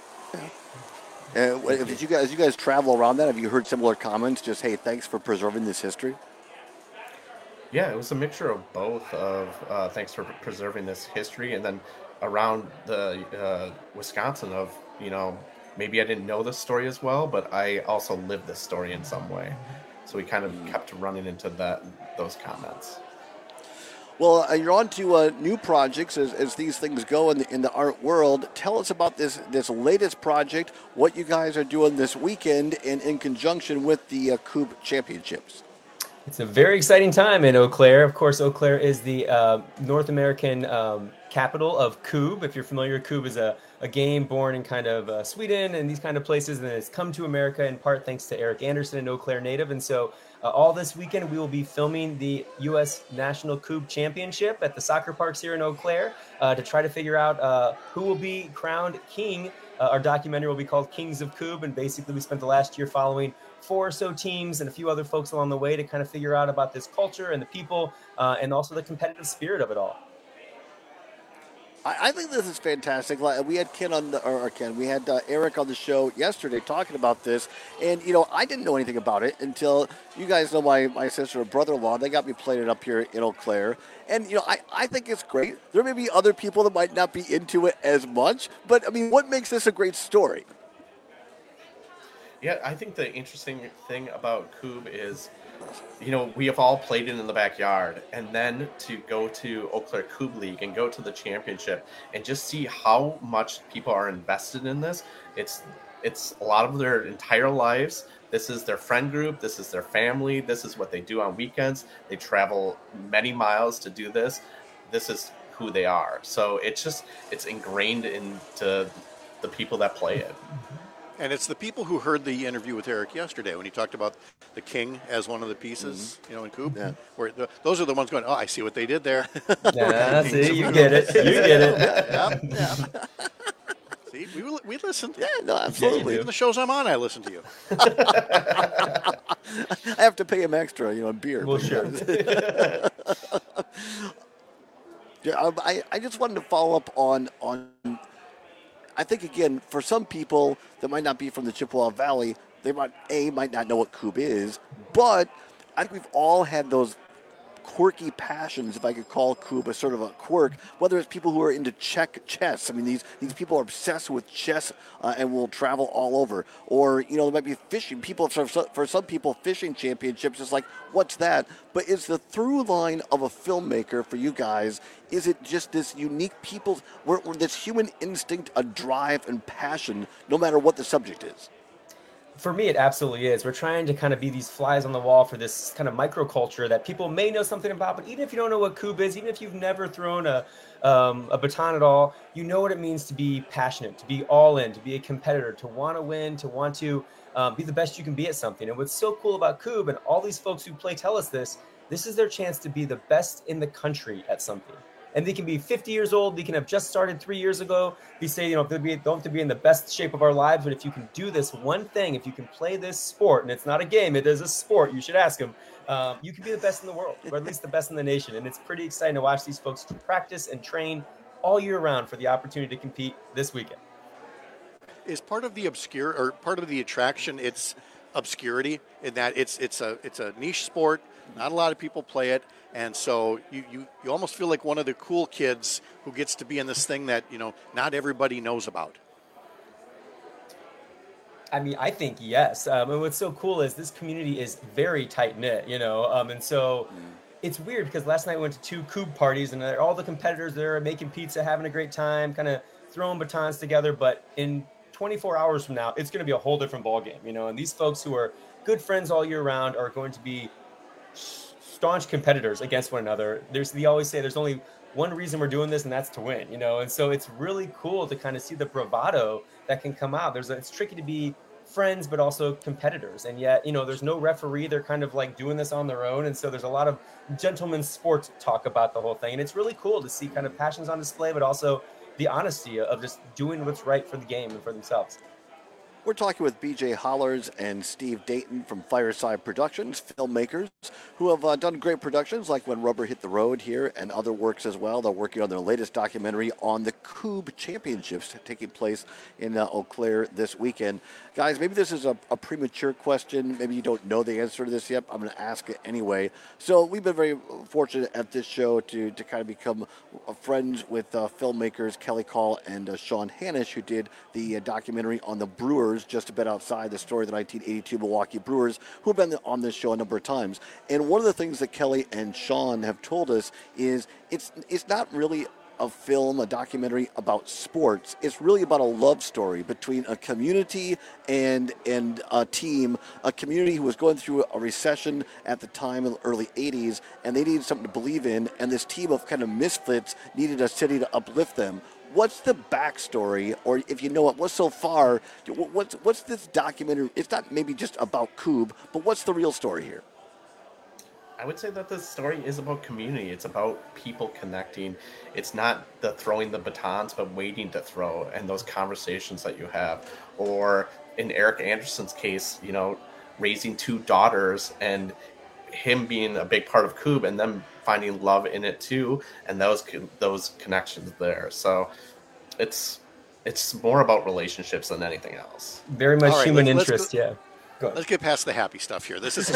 Speaker 21: Uh, did you guys, you guys travel around that? Have you heard similar comments? Just, hey, thanks for preserving this history?
Speaker 20: Yeah, it was a mixture of both of uh, thanks for preserving this history, and then around the uh, Wisconsin of, you know, maybe I didn't know this story as well, but I also lived this story in some way. So we kind of kept running into that those comments.
Speaker 21: Well, uh, you're on to uh, new projects as, as these things go in the, in the art world. Tell us about this this latest project, what you guys are doing this weekend, and in conjunction with the uh, Coupe Championships.
Speaker 20: It's a very exciting time in Eau Claire. Of course, Eau Claire is the uh, North American um, capital of Coupe. If you're familiar, Coupe is a, a game born in kind of uh, Sweden and these kind of places, and it's come to America in part thanks to Eric Anderson, an Eau Claire native. And so
Speaker 7: Uh, all this weekend, we will be filming the U S National Coupe Championship at the soccer parks here in Eau Claire uh, to try to figure out uh, who will be crowned king. Uh, our documentary will be called Kings of Coupe, and basically we spent the last year following four or so teams and a few other folks along the way to kind of figure out about this culture and the people uh, and also the competitive spirit of it all.
Speaker 21: I think this is fantastic. We had Ken on the, or Ken, we had uh, Eric on the show yesterday talking about this, and you know I didn't know anything about it until you guys know my, my sister and brother-in-law. They got me playing it up here in Eau Claire, and you know I, I think it's great. There may be other people that might not be into it as much, but I mean, what makes this a great story?
Speaker 20: Yeah, I think the interesting thing about Coupe is, you know, we have all played it in the backyard, and then to go to Eau Claire Coupe League and go to the championship and just see how much people are invested in this. It's it's a lot of their entire lives. This is their friend group. This is their family. This is what they do on weekends. They travel many miles to do this. This is who they are. So it's just, it's ingrained into the people that play it.
Speaker 6: And it's the people who heard the interview with Eric yesterday when he talked about the king as one of the pieces, mm-hmm. you know, in Coupe. Yeah. Where the, those are the ones going, oh, I see what they did there.
Speaker 7: Yeah, see, you get it. You get it.
Speaker 6: Yeah, yeah. See, we, we listened.
Speaker 21: Yeah, no, absolutely.
Speaker 6: Even the shows I'm on, I listen to you.
Speaker 21: I have to pay him extra, you know, beer.
Speaker 7: Well, sure.
Speaker 21: yeah, I, I just wanted to follow up on on. I think, again, for some people that might not be from the Chippewa Valley, they might, A, might not know what Coupe is, but I think we've all had those quirky passions, if I could call Coupe a sort of a quirk, whether it's people who are into check chess. I mean, these, these people are obsessed with chess uh, and will travel all over. Or, you know, there might be fishing. People, for, for some people, fishing championships is like, what's that? But it's the through line of a filmmaker for you guys. Is it just this unique people, where, where this human instinct, a drive and passion, no matter what the subject is?
Speaker 7: For me, it absolutely is. We're trying to kind of be these flies on the wall for this kind of microculture that people may know something about, but even if you don't know what Coupe is, even if you've never thrown a um, a baton at all, you know what it means to be passionate, to be all in, to be a competitor, to want to win, to want to um, be the best you can be at something. And what's so cool about Coupe, and all these folks who play tell us this, this is their chance to be the best in the country at something. And they can be fifty years old. They can have just started three years ago. We say, you know, they'll be, don't have to be in the best shape of our lives, but if you can do this one thing, if you can play this sport, and it's not a game, it is a sport, you should ask them, um, you can be the best in the world, or at least the best in the nation. And it's pretty exciting to watch these folks practice and train all year round for the opportunity to compete this weekend.
Speaker 6: Is part of the obscure, or part of the attraction, it's obscurity, in that it's it's a it's a niche sport. Not a lot of people play it, and so you, you, you almost feel like one of the cool kids who gets to be in this thing that, you know, not everybody knows about.
Speaker 7: I mean, I think yes. Um, and what's so cool is this community is very tight-knit, you know, um, and so mm. it's weird because last night we went to two Coupe parties, and all the competitors there are making pizza, having a great time, kind of throwing batons together, but in twenty-four hours from now, it's going to be a whole different ballgame, you know, and these folks who are good friends all year round are going to be staunch competitors against one another. There's, they always say there's only one reason we're doing this, and that's to win, you know? And so it's really cool to kind of see the bravado that can come out. There's a, it's tricky to be friends, but also competitors. And yet, you know, there's no referee. They're kind of like doing this on their own. And so there's a lot of gentleman's sport talk about the whole thing. And it's really cool to see kind of passions on display, but also the honesty of just doing what's right for the game and for themselves.
Speaker 21: We're talking with B J Hollers and Steve Dayton from Fireside Productions, filmmakers who have uh, done great productions like When Rubber Hit the Road here and other works as well. They're working on their latest documentary on the Coupe Championships taking place in uh, Eau Claire this weekend. Guys, maybe this is a, a premature question. Maybe you don't know the answer to this yet. I'm going to ask it anyway. So we've been very fortunate at this show to, to kind of become friends with uh, filmmakers Kelly Call and uh, Sean Hanish, who did the uh, documentary on the Brewers, just a bit outside the story of the nineteen eighty-two Milwaukee Brewers, who have been on this show a number of times. And one of the things that Kelly and Sean have told us is it's it's not really a film, a documentary about sports. It's really about a love story between a community and and a team, a community who was going through a recession at the time in the early eighties, and they needed something to believe in, and this team of kind of misfits needed a city to uplift them. What's the backstory, or if you know it, what's so far, what's, what's this documentary? It's not maybe just about Coupe, but what's the real story here?
Speaker 20: I would say that this story is about community. It's about people connecting. It's not the throwing the batons, but waiting to throw, and those conversations that you have. Or in Eric Anderson's case, you know, raising two daughters and him being a big part of Coupe and them finding love in it too, and those those connections there. So it's it's more about relationships than anything else.
Speaker 7: Very much
Speaker 6: right,
Speaker 7: human
Speaker 6: let's,
Speaker 7: interest,
Speaker 6: let's,
Speaker 7: yeah. Go ahead.
Speaker 6: Let's get past the happy stuff here. This is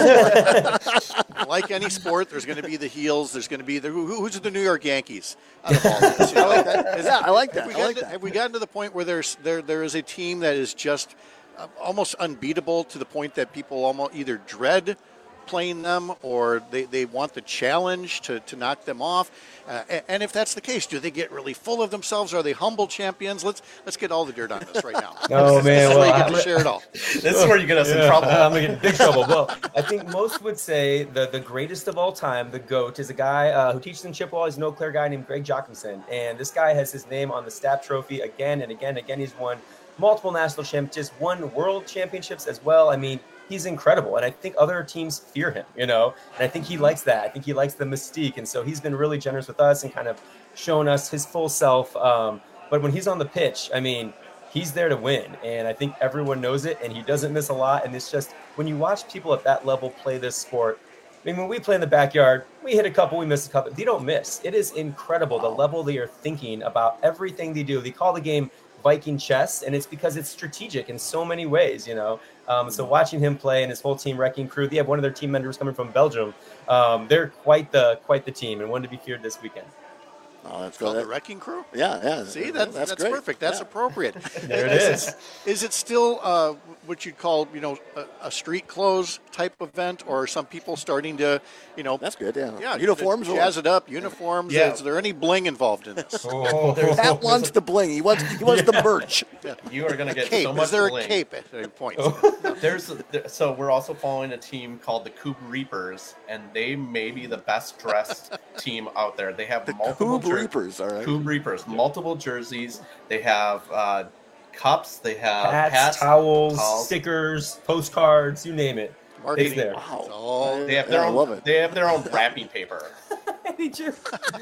Speaker 6: a sport. Like any sport, there's going to be the heels. There's going to be the who, who's the New York Yankees out of all this. You know,
Speaker 21: I like that.
Speaker 6: Is,
Speaker 21: Yeah, I like that.
Speaker 6: Have we,
Speaker 21: I like
Speaker 6: to,
Speaker 21: that.
Speaker 6: have we gotten to the point where there's there there is a team that is just uh, almost unbeatable to the point that people almost either dread playing them or they, they want the challenge to, to knock them off? Uh, and, and if that's the case, do they get really full of themselves? Are they humble champions? Let's let's get all the dirt on this right now.
Speaker 7: Oh, man.
Speaker 6: This is
Speaker 7: Well,
Speaker 6: where you get
Speaker 7: I'm-
Speaker 6: to share it all.
Speaker 20: This is where you get us
Speaker 7: Yeah,
Speaker 20: in trouble.
Speaker 7: I'm going to get in big trouble. Well, I think most would say the, the greatest of all time, the GOAT, is a guy uh, who teaches in Chippewa. He's an Eau Claire guy named Greg Jochimson. And this guy has his name on the Stapp Trophy again and again and again. He's won multiple national championships, won world championships as well. I mean, he's incredible. And I think other teams fear him, you know, and I think he likes that. I think he likes the mystique. And so he's been really generous with us and kind of shown us his full self. Um, but when he's on the pitch, I mean, he's there to win. And I think everyone knows it, and he doesn't miss a lot. And it's just, when you watch people at that level play this sport, I mean, when we play in the backyard, we hit a couple, we miss a couple. They don't miss. It is incredible the level they are thinking about everything they do. They call the game Viking chess, and it's because it's strategic in so many ways, you know. Um, so watching him play and his whole team wrecking crew, they have one of their team members coming from Belgium. Um, they're quite the quite the team, and one to be feared this weekend.
Speaker 21: Oh, that's
Speaker 6: Called
Speaker 21: good.
Speaker 6: the Wrecking Crew?
Speaker 21: Yeah, yeah.
Speaker 6: See, that,
Speaker 21: that's,
Speaker 6: that's
Speaker 21: great.
Speaker 6: perfect. That's
Speaker 21: Yeah.
Speaker 6: appropriate.
Speaker 7: There it
Speaker 6: is.
Speaker 7: is.
Speaker 6: Is it still uh, what you'd call, you know, a, a street clothes type event, or are some people starting to, you know,
Speaker 21: That's good. Yeah.
Speaker 6: yeah,
Speaker 21: Uniforms. or-
Speaker 6: jazz it up, uniforms?
Speaker 20: Yeah.
Speaker 6: Is there any bling involved in this?
Speaker 20: Oh, there's,
Speaker 21: Pat wants the bling. He wants. He wants the merch.
Speaker 20: you are going to get
Speaker 6: Cape.
Speaker 20: so much
Speaker 6: Is there a
Speaker 20: bling.
Speaker 6: cape at any point?
Speaker 20: There's a, there, so we're also following a team called the Coupe Reapers, and they may be the best dressed team out there. They have
Speaker 21: The
Speaker 20: multiple
Speaker 21: Coupe
Speaker 20: jer-
Speaker 21: Reapers. All right.
Speaker 20: Coupe Reapers, multiple jerseys. They have uh, cups. They have
Speaker 7: Hats,
Speaker 20: hats,
Speaker 7: towels,
Speaker 20: towels.
Speaker 7: stickers, postcards, you name it.
Speaker 6: Marketing.
Speaker 7: It's there.
Speaker 21: Wow.
Speaker 6: Oh,
Speaker 20: They have their
Speaker 21: Yeah, I
Speaker 20: own.
Speaker 21: love it.
Speaker 20: They have their own wrapping paper.
Speaker 7: Did you?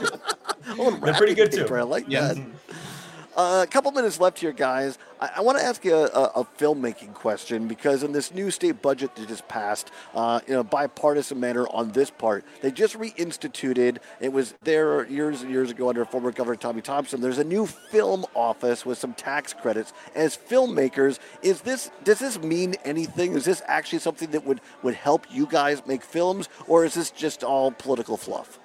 Speaker 21: Oh,
Speaker 7: They're pretty good,
Speaker 21: paper.
Speaker 7: too.
Speaker 21: I like
Speaker 20: Yeah.
Speaker 21: that. Uh, a couple minutes left here, guys. I, I want to ask you a, a, a filmmaking question, because in this new state budget that just passed, uh, in a bipartisan manner on this part, they just reinstituted, it was there years and years ago under former Governor Tommy Thompson, there's a new film office with some tax credits. As filmmakers, is this does this mean anything? Is this actually something that would, would help you guys make films, or is this just all political fluff?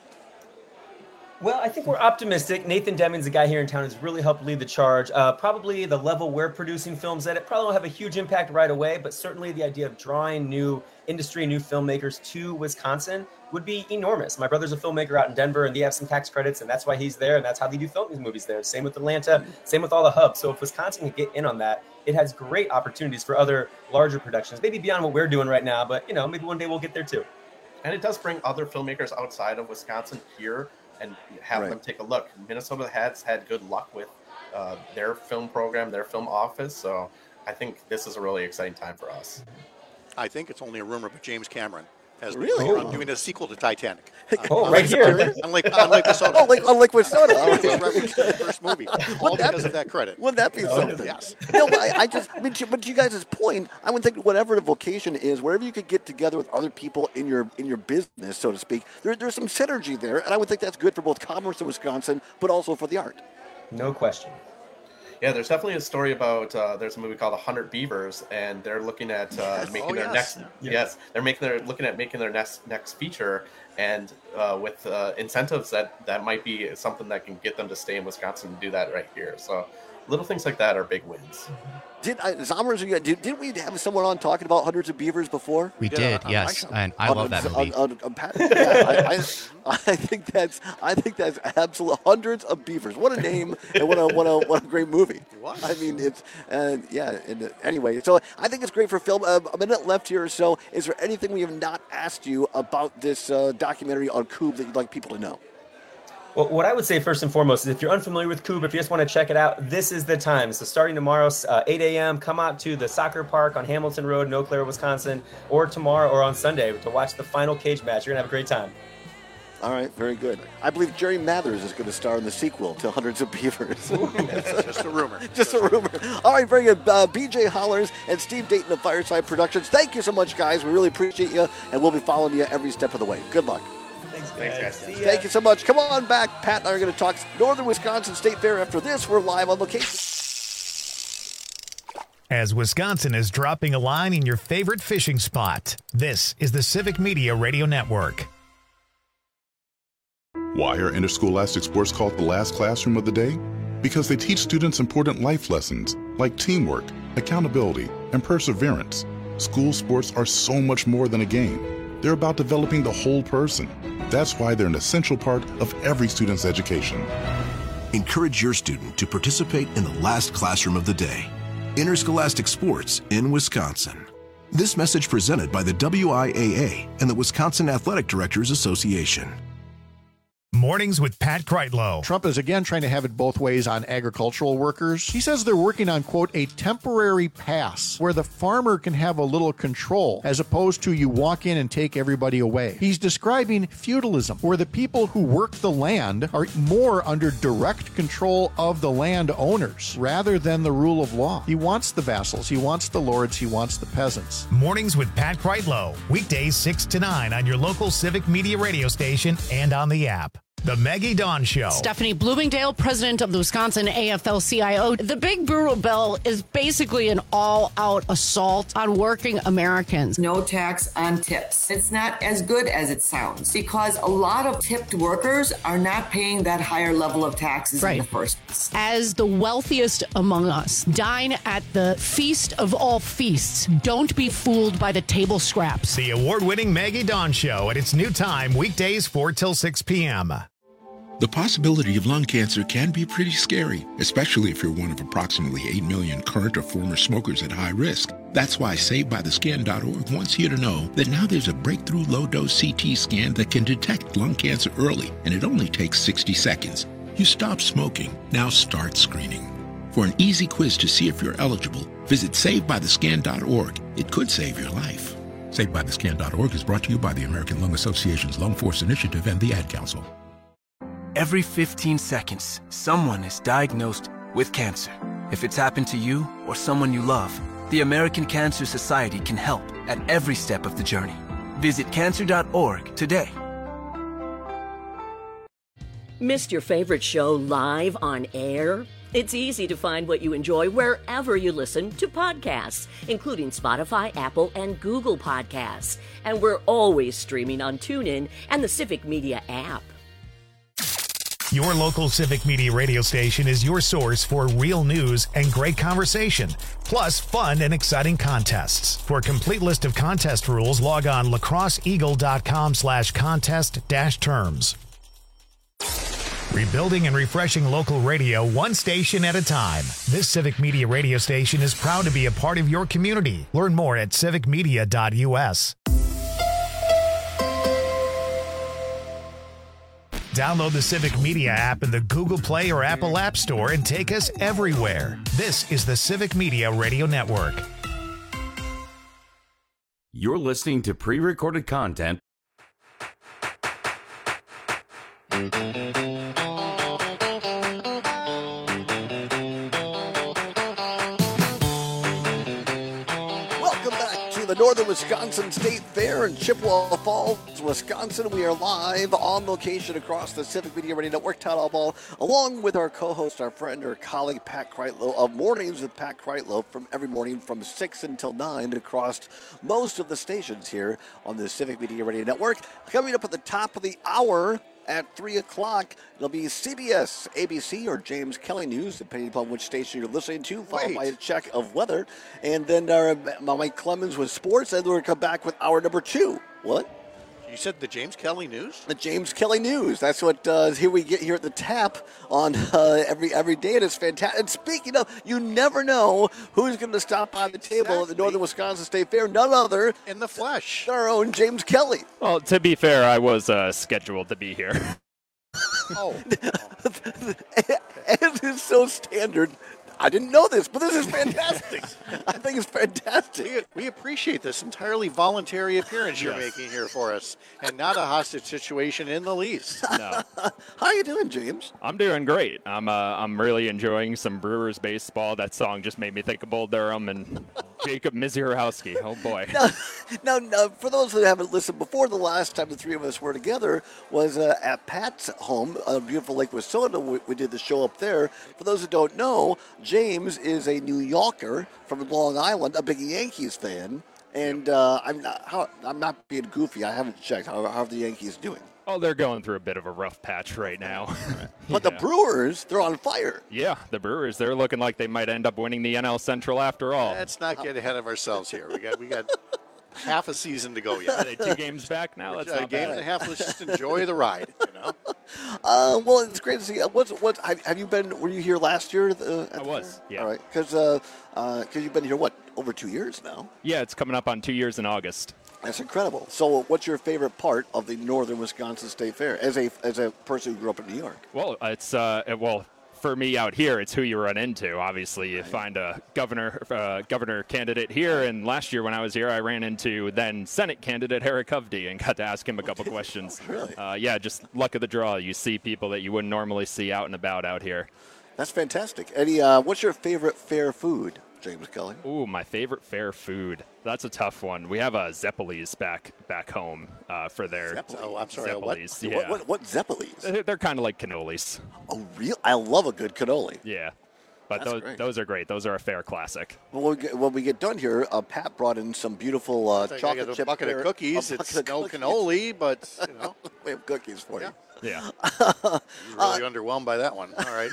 Speaker 7: Well, I think we're optimistic. Nathan Deming's the guy here in town who's really helped lead the charge. Uh, probably the level we're producing films at, it probably won't have a huge impact right away, but certainly the idea of drawing new industry, new filmmakers to Wisconsin would be enormous. My brother's a filmmaker out in Denver, and they have some tax credits, and that's why he's there, and that's how they do film these movies there. Same with Atlanta, same with all the hubs. So if Wisconsin can get in on that, it has great opportunities for other larger productions, maybe beyond what we're doing right now, but, you know, maybe one day we'll get there too.
Speaker 20: And it does bring other filmmakers outside of Wisconsin here and have
Speaker 21: Right.
Speaker 20: them take a look. Minnesota has had good luck with uh, their film program, their film office. So I think this is a really exciting time for us.
Speaker 6: I think it's only a rumor, but James Cameron has
Speaker 21: Really?
Speaker 6: been doing a sequel to Titanic.
Speaker 7: Oh,
Speaker 6: Uh,
Speaker 7: right here.
Speaker 6: On Lake, on Lake Minnesota.
Speaker 21: Oh, like on Liquid Soda.
Speaker 6: That was the first movie. All
Speaker 21: that
Speaker 6: because
Speaker 21: be-
Speaker 6: of that credit.
Speaker 21: Wouldn't that be something?
Speaker 6: Yes.
Speaker 21: No, but I, I just, I mean, to- but to you guys' point, I would think whatever the vocation is, wherever you could get together with other people in your in your business, so to speak, there, there's some synergy there, and I would think that's good for both commerce in Wisconsin, but also for the art.
Speaker 7: No question.
Speaker 20: Yeah, there's definitely a story about, uh, there's a movie called one hundred Beavers, and they're looking at uh,
Speaker 6: Yes.
Speaker 20: making
Speaker 6: Oh,
Speaker 20: their
Speaker 6: yes.
Speaker 20: next,
Speaker 7: Yeah.
Speaker 20: yes, they're making their, looking at making their next next feature, and uh, with uh, incentives that, that might be something that can get them to stay in Wisconsin and do that right here. So little things like that are big wins.
Speaker 21: Did I, Zommers, you- did, did we have someone on talking about Hundreds of Beavers before?
Speaker 5: We
Speaker 6: did
Speaker 5: did,
Speaker 6: on- on
Speaker 5: yes,
Speaker 6: my show.
Speaker 5: and I
Speaker 21: On-
Speaker 5: love that
Speaker 21: on-
Speaker 5: movie.
Speaker 21: on- on Pat- yeah, I, I, I think that's I think that's absolute Hundreds of Beavers. What a name and what a what a what a great movie.
Speaker 6: was.
Speaker 21: I mean, it's uh, yeah. And, uh, anyway, so I think it's great for film. Uh, a minute left here or so. Is there anything we have not asked you about this uh, documentary on Coupe that you'd like people to know?
Speaker 7: Well, what I would say first and foremost is if you're unfamiliar with Coop, if you just want to check it out, this is the time. So starting tomorrow, uh, eight a.m., come out to the soccer park on Hamilton Road in Eau Claire, Wisconsin, or tomorrow or on Sunday to watch the final cage match. You're going to have a great time.
Speaker 21: All right, very good. I believe Jerry Mathers is going to star in the sequel to Hundreds of Beavers.
Speaker 6: Just a rumor.
Speaker 21: Just a rumor. All right, very good. Uh, B J Hollers and Steve Dayton of Fireside Productions, thank you so much, guys. We really appreciate you, and we'll be following you every step of the way. Good luck.
Speaker 7: Thanks, guys.
Speaker 20: Thanks, guys.
Speaker 21: Thank you so much. Come on back. Pat and I are going to talk Northern Wisconsin State Fair. After this, we're live on location.
Speaker 1: As Wisconsin is dropping a line in your favorite fishing spot, this is the Civic Media Radio Network.
Speaker 5: Why are interscholastic sports called the last classroom of the day? Because they teach students important life lessons like teamwork, accountability, and perseverance. School sports are so much more than a game. They're about developing the whole person. That's why they're an essential part of every student's education.
Speaker 19: Encourage your student to participate in the last classroom of the day. Interscholastic sports in Wisconsin. This message presented by the W I A A and the Wisconsin Athletic Directors Association.
Speaker 1: Mornings with Pat Kreitlow.
Speaker 10: Trump is again trying to have it both ways on agricultural workers. He says they're working on, quote, a temporary pass where the farmer can have a little control as opposed to you walk in and take everybody away. He's describing feudalism, where the people who work the land are more under direct control of the landowners rather than the rule of law. He wants the vassals, he wants the lords, he wants the peasants.
Speaker 1: Mornings with Pat Kreitlow. Weekdays six to nine on your local Civic Media radio station and on the app. The Maggie Dawn Show.
Speaker 8: Stephanie Bloomingdale, president of the Wisconsin A F L C I O. The Big Brewer Bill is basically an all-out assault on working Americans.
Speaker 3: No tax on tips. It's not as good as it sounds because a lot of tipped workers are not paying that higher level of taxes
Speaker 8: right.
Speaker 3: in the first place.
Speaker 8: As the wealthiest among us, dine at the feast of all feasts. Don't be fooled by the table scraps.
Speaker 1: The award-winning Maggie Dawn Show at its new time, weekdays four till six p.m.
Speaker 22: The possibility of lung cancer can be pretty scary, especially if you're one of approximately eight million current or former smokers at high risk. That's why Saved By The Scan dot org wants you to know that now there's a breakthrough low-dose C T scan that can detect lung cancer early, and it only takes sixty seconds. You stop smoking, now start screening. For an easy quiz to see if you're eligible, visit Saved By The Scan dot org. It could save your life. Saved By The Scan dot org is brought to you by the American Lung Association's Lung Force Initiative and the Ad Council.
Speaker 23: Every fifteen seconds, someone is diagnosed with cancer. If it's happened to you or someone you love, the American Cancer Society can help at every step of the journey. Visit cancer dot org today.
Speaker 24: Missed your favorite show live on air? It's easy to find what you enjoy wherever you listen to podcasts, including Spotify, Apple, and Google Podcasts. And we're always streaming on TuneIn and the Civic Media app.
Speaker 1: Your local Civic Media radio station is your source for real news and great conversation, plus fun and exciting contests. For a complete list of contest rules, log on lacrosseeagle.com slash contest dash terms. Rebuilding and refreshing local radio one station at a time. This Civic Media radio station is proud to be a part of your community. Learn more at civic media dot u s. Download the Civic Media app in the Google Play or Apple App Store and take us everywhere. This is the Civic Media Radio Network.
Speaker 18: You're listening to pre-recorded content.
Speaker 21: The Northern Wisconsin State Fair in Chippewa Falls, Wisconsin. We are live on location across the Civic Media Radio Network, Town Hall Ball, along with our co-host, our friend, our colleague, Pat Kreitlow of Mornings with Pat Kreitlow, from every morning from six until nine across most of the stations here on the Civic Media Radio Network. Coming up at the top of the hour, at three o'clock, it'll be C B S, A B C, or James Kelly News, depending upon which station you're listening to, followed Wait. by a check of weather. And then our, Mike Clemens with sports, and we're going to come back with hour number two. What?
Speaker 6: You said the James Kelly News?
Speaker 21: The James Kelly News. That's what uh, here we get here at the tap on uh, every every day, and it's fantastic. And speaking of, you never know who's going to stop by the table exactly. at the Northern Wisconsin State Fair. None other
Speaker 6: in the flesh.
Speaker 21: Our own James Kelly.
Speaker 25: Well, to be fair, I was uh, scheduled to be here.
Speaker 21: Oh. As is so standard, I didn't know this, but this is fantastic. I think it's fantastic.
Speaker 6: We appreciate this entirely voluntary appearance you're
Speaker 2: Yes.
Speaker 6: making here for us, and not a hostage situation in the least.
Speaker 2: No.
Speaker 21: How are you doing, James?
Speaker 2: I'm doing great. I'm uh, I'm really enjoying some Brewers baseball. That song just made me think of Bull Durham and Jacob Misiorowski. Oh boy.
Speaker 21: Now, now, now, for those who haven't listened before, the last time the three of us were together was uh, at Pat's home on beautiful Lake Wissota. We, we did the show up there. For those who don't know, James is a New Yorker from Long Island, a big Yankees fan, and uh, I'm not how, I'm not being goofy. I haven't checked. How, how are the Yankees doing?
Speaker 2: Oh, they're going through a bit of a rough patch right now.
Speaker 21: But the Brewers, they're on fire.
Speaker 2: Yeah, the Brewers, they're looking like they might end up winning the N L Central after all.
Speaker 6: Let's not get ahead of ourselves here. We got we got half a season to go yet.
Speaker 2: Are they two games back now? That's
Speaker 6: a
Speaker 2: not
Speaker 6: game
Speaker 2: bad.
Speaker 6: and a half. Let's just enjoy the ride. You know.
Speaker 21: Uh, well, it's great to see. Uh, What's what? Have, have you been? Were you here last year? Uh,
Speaker 2: I was. Yeah.
Speaker 21: All right, because uh, uh, cause you've been here what over two years now.
Speaker 2: Yeah, it's coming up on two years in August.
Speaker 21: That's incredible. So, what's your favorite part of the Northern Wisconsin State Fair as a as a person who grew up in New York?
Speaker 2: Well, it's uh, it- well for me out here, it's who you run into. Obviously, you find a governor uh, governor candidate here, and last year when I was here, I ran into then Senate candidate Eric Hovde and got to ask him a couple questions.
Speaker 21: Really?
Speaker 2: Uh, yeah, just luck of the draw. You see people that you wouldn't normally see out and about out here.
Speaker 21: That's fantastic. Eddie, uh, what's your favorite fair food, James Kelly?
Speaker 2: Ooh, my favorite fair food. That's a tough one. We have a Zeppelis back back home uh, for their
Speaker 21: Zeppeli?
Speaker 6: Oh, I'm sorry. What?
Speaker 2: Zeppelis.
Speaker 21: What,
Speaker 2: Yeah.
Speaker 21: what, what Zeppelis?
Speaker 2: They're, they're kind of like cannolis.
Speaker 21: Oh, real? I love a good cannoli.
Speaker 2: Yeah. But
Speaker 21: That's
Speaker 2: those,
Speaker 21: great.
Speaker 2: those are great. Those are a fair classic.
Speaker 21: When we get, when we get done here, uh, Pat brought in some beautiful uh,
Speaker 6: I think I
Speaker 21: chocolate
Speaker 6: got a
Speaker 21: chip
Speaker 6: bucket
Speaker 21: pear-
Speaker 6: of cookies.
Speaker 21: a
Speaker 6: It's
Speaker 21: bucket of
Speaker 6: no
Speaker 21: cookies.
Speaker 6: cannoli, but you know,
Speaker 21: We have cookies for you.
Speaker 2: Yeah.
Speaker 21: Uh,
Speaker 6: you're really underwhelmed by that one. All right.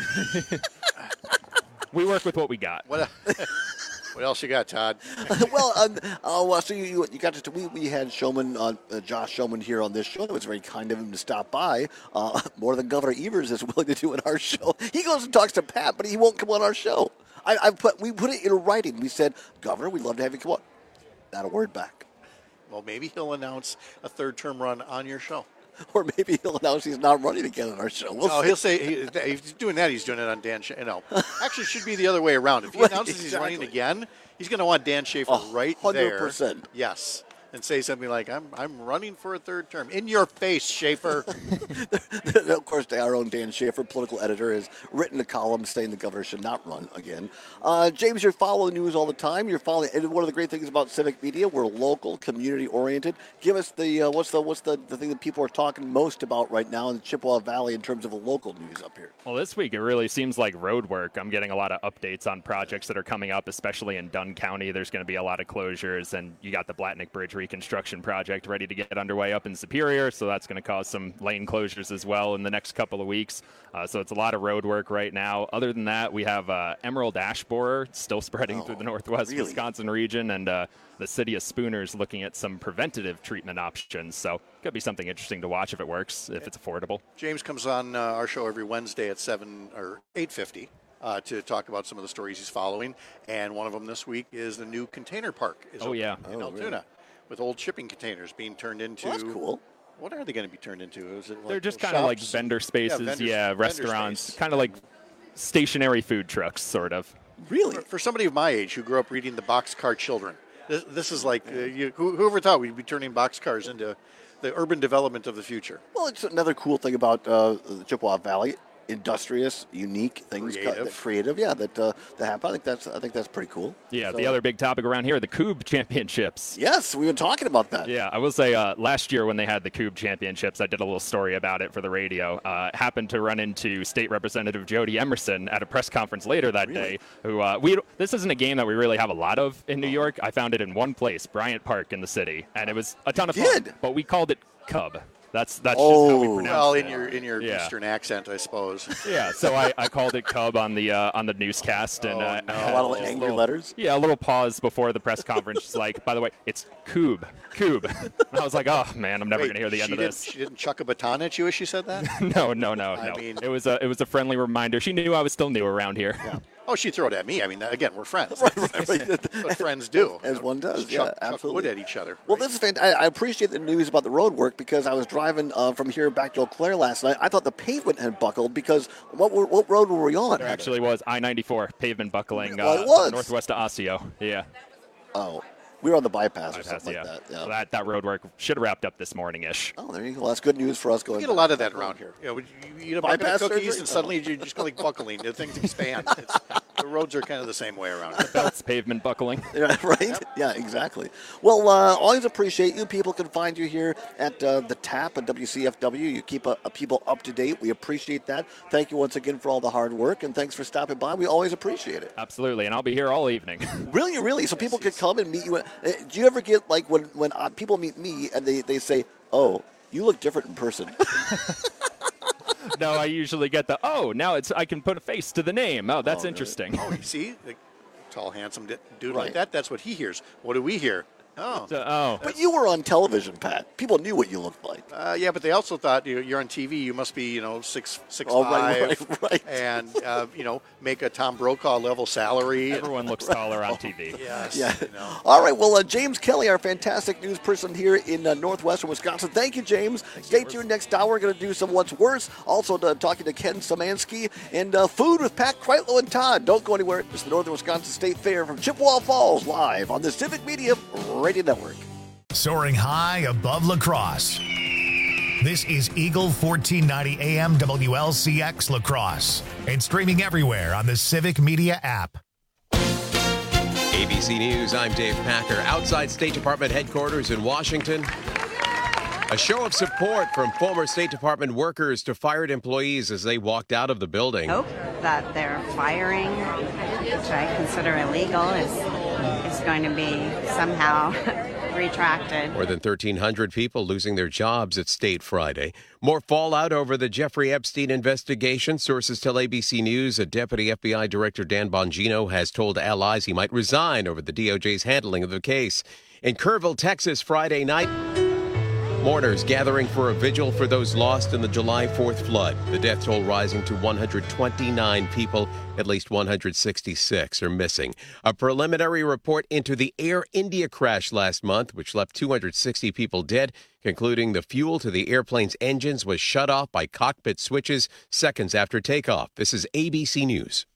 Speaker 2: We work with what we got.
Speaker 6: What? What else you got, Todd?
Speaker 21: well, um, uh, well, so you you got to we we had Showman uh, uh, Josh Showman here on this show. It was very kind of him to stop by. Uh, more than Governor Evers is willing to do in our show. He goes and talks to Pat, but he won't come on our show. I, I put we put it in writing. We said, Governor, we'd love to have you come on. Not a word back.
Speaker 6: Well, maybe he'll announce a third-term run on your show.
Speaker 21: Or maybe he'll announce he's not running again on our show. We'll
Speaker 6: no,
Speaker 21: see.
Speaker 6: he'll say he, if he's doing that. He's doing it on Dan. Sh- you know, actually, it should be the other way around. If he
Speaker 21: Right,
Speaker 6: announces he's
Speaker 21: exactly.
Speaker 6: running again, he's going to want Dan Schaefer
Speaker 21: A
Speaker 6: right
Speaker 21: hundred
Speaker 6: there.
Speaker 21: percent.
Speaker 6: Yes, and say something like, "I'm I'm running for a third term." In your face, Schaefer.
Speaker 21: Of course, our own Dan Schaefer, political editor, has written a column saying the governor should not run again. Uh, James, you're following news all the time. You're following, and one of the great things about Civic Media, we're local, community-oriented. Give us the uh, what's the what's the, the thing that people are talking most about right now in the Chippewa Valley in terms of the local news up here.
Speaker 2: Well, this week it really seems like road work. I'm getting a lot of updates on projects that are coming up, especially in Dunn County. There's going to be a lot of closures, and you got the Blatnick Bridge reconstruction project ready to get underway up in Superior, so that's going to cause some lane closures as well in the next couple of weeks. Uh, so it's a lot of road work right now. Other than that, we have uh, Emerald ash borer still spreading
Speaker 21: Oh,
Speaker 2: through the northwest
Speaker 21: really?
Speaker 2: Wisconsin region, and uh, the city of Spooner's looking at some preventative treatment options. So could be something interesting to watch if it works, if it's affordable.
Speaker 6: James comes on uh, our show every Wednesday at seven or eight fifty uh, to talk about some of the stories he's following, and one of them this week is the new container park. Is
Speaker 2: Oh,
Speaker 6: open
Speaker 2: yeah.
Speaker 6: in
Speaker 21: Oh,
Speaker 6: Altoona,
Speaker 21: really?
Speaker 6: with old shipping containers being turned into.
Speaker 21: Well, that's cool.
Speaker 6: What are they going to be turned into? Is it like
Speaker 2: They're just
Speaker 6: little
Speaker 2: kind of like
Speaker 6: shops?
Speaker 2: vendor spaces, yeah,
Speaker 6: vendor- vendor
Speaker 2: restaurants,
Speaker 6: space.
Speaker 2: kind of like stationary food trucks, sort of.
Speaker 21: Really?
Speaker 6: For, for somebody of my age who grew up reading the Boxcar Children, this, this is like uh, you, who, whoever thought we'd be turning boxcars into the urban development of the future.
Speaker 21: Well, it's another cool thing about uh, the Chippewa Valley. Industrious, unique things,
Speaker 6: Creative.
Speaker 21: that creative, yeah, that uh, that happen. I think that's I think that's pretty cool.
Speaker 2: Yeah,
Speaker 21: So-
Speaker 2: the other big topic around here, the Coob Championships.
Speaker 21: Yes, we've been talking about that.
Speaker 2: Yeah, I will say uh, last year when they had the Coob Championships, I did a little story about it for the radio. Uh, happened to run into State Representative Jody Emerson at a press conference later that
Speaker 21: Really?
Speaker 2: day. Who uh, we this isn't a game that we really have a lot of in New York. I found it in one place, Bryant Park in the city, and it was a ton of
Speaker 21: did?
Speaker 2: fun. But we called it Cub. That's that's just how we
Speaker 21: Oh.
Speaker 2: pronounce
Speaker 6: Well,
Speaker 2: it.
Speaker 6: in your in your
Speaker 2: Yeah.
Speaker 6: Eastern accent, I suppose.
Speaker 2: Yeah, so I, I called it Cub on the uh, on the newscast, and
Speaker 6: Oh,
Speaker 2: uh,
Speaker 6: no.
Speaker 2: I had
Speaker 21: A lot of
Speaker 2: just
Speaker 21: angry
Speaker 2: little-
Speaker 21: letters?
Speaker 2: Yeah, a little pause before the press conference. Just like, by the way, it's Coob, Coob. And I was like, oh man, I'm never
Speaker 6: Wait,
Speaker 2: gonna hear the end
Speaker 6: she
Speaker 2: of
Speaker 6: didn't-
Speaker 2: this.
Speaker 6: She didn't chuck a baton at you as she said that?
Speaker 2: no, no, no,
Speaker 6: I
Speaker 2: no.
Speaker 6: mean-
Speaker 2: it was a it was a friendly reminder. She knew I was still new around here.
Speaker 21: Yeah.
Speaker 6: Oh, she'd throw it at me. I mean, again, we're friends.
Speaker 21: Right, right, right.
Speaker 6: That's what friends do.
Speaker 21: As one does,
Speaker 6: Just
Speaker 21: yeah,
Speaker 6: chuck,
Speaker 21: absolutely.
Speaker 6: Chuck wood at each other.
Speaker 21: Well, this is fantastic. I appreciate the news about the road work because I was driving uh, from here back to Eau Claire last night. I thought the pavement had buckled because what were, what road were we on?
Speaker 2: There actually was I ninety-four pavement buckling uh,
Speaker 21: Well, it was.
Speaker 2: northwest of Osseo. Yeah.
Speaker 21: Oh, we were on the bypass, or
Speaker 2: Bypass,
Speaker 21: something
Speaker 2: yeah.
Speaker 21: like that. Yeah.
Speaker 2: So that, that road work should have wrapped up this morning-ish.
Speaker 21: Oh, there you go. Well, that's good news for us going.
Speaker 6: We get a lot of that around here. You know, you eat a bucket
Speaker 21: Bypass
Speaker 6: of cookies
Speaker 21: surgery?
Speaker 6: and suddenly you're just like buckling. The things expand. It's, the roads are kind of the same way around here.
Speaker 2: Belts, pavement buckling.
Speaker 21: Yeah, right? Yep. Yeah, exactly. Well, uh, always appreciate you. People can find you here at uh, the Tap at W C F W. You keep uh, people up to date. We appreciate that. Thank you once again for all the hard work, and thanks for stopping by. We always appreciate it.
Speaker 2: Absolutely, and I'll be here all evening.
Speaker 21: Really, really? So people can come and meet you. Uh, Do you ever get, like, when, when uh, people meet me and they, they say, oh, you look different in person?
Speaker 2: No, I usually get the, oh, now it's I can put a face to the name. Oh, that's
Speaker 21: Oh,
Speaker 2: interesting.
Speaker 6: Oh, you see? The tall, handsome d- dude
Speaker 21: Right.
Speaker 6: like that, that's what he hears. What do we hear? Oh.
Speaker 2: So- oh.
Speaker 21: But you were on television, Pat. People knew what you looked like.
Speaker 6: Uh, yeah, but they also thought you- you're on T V. You must be, you know, six six
Speaker 21: Oh,
Speaker 6: five,
Speaker 21: right, right, right.
Speaker 6: and uh, you know, make a Tom Brokaw level salary.
Speaker 2: Everyone looks taller on T V.
Speaker 6: Yes.
Speaker 21: Yeah.
Speaker 6: You know.
Speaker 21: All right. Well, uh, James Kelly, our fantastic news person here in uh, northwestern Wisconsin. Thank you, James. Stay tuned next hour. We're going to do some What's Worse. Also, to, talking to Ken Samansky and uh, food with Pat Kreitlow and Todd. Don't go anywhere. It's the Northern Wisconsin State Fair from Chippewa Falls, live on the Civic Media Radio Network.
Speaker 1: Soaring high above La Crosse. This is Eagle fourteen ninety A M W L C X La Crosse and streaming everywhere on the Civic Media app.
Speaker 4: A B C News, I'm Dave Packer. Outside State Department headquarters in Washington, a show of support from former State Department workers to fired employees as they walked out of the building.
Speaker 11: Hope that their firing, which I consider illegal, is, is going to be somehow retracted.
Speaker 4: More than thirteen hundred people losing their jobs at State Friday. More fallout over the Jeffrey Epstein investigation. Sources tell A B C News a Deputy F B I Director Dan Bongino has told allies he might resign over the D O J's handling of the case. In Kerrville, Texas, Friday night, mourners gathering for a vigil for those lost in the July fourth flood. The death toll rising to one hundred twenty-nine people. At least one hundred sixty-six are missing. A preliminary report into the Air India crash last month, which left two hundred sixty people dead, concluding the fuel to the airplane's engines was shut off by cockpit switches seconds after takeoff. This is A B C News.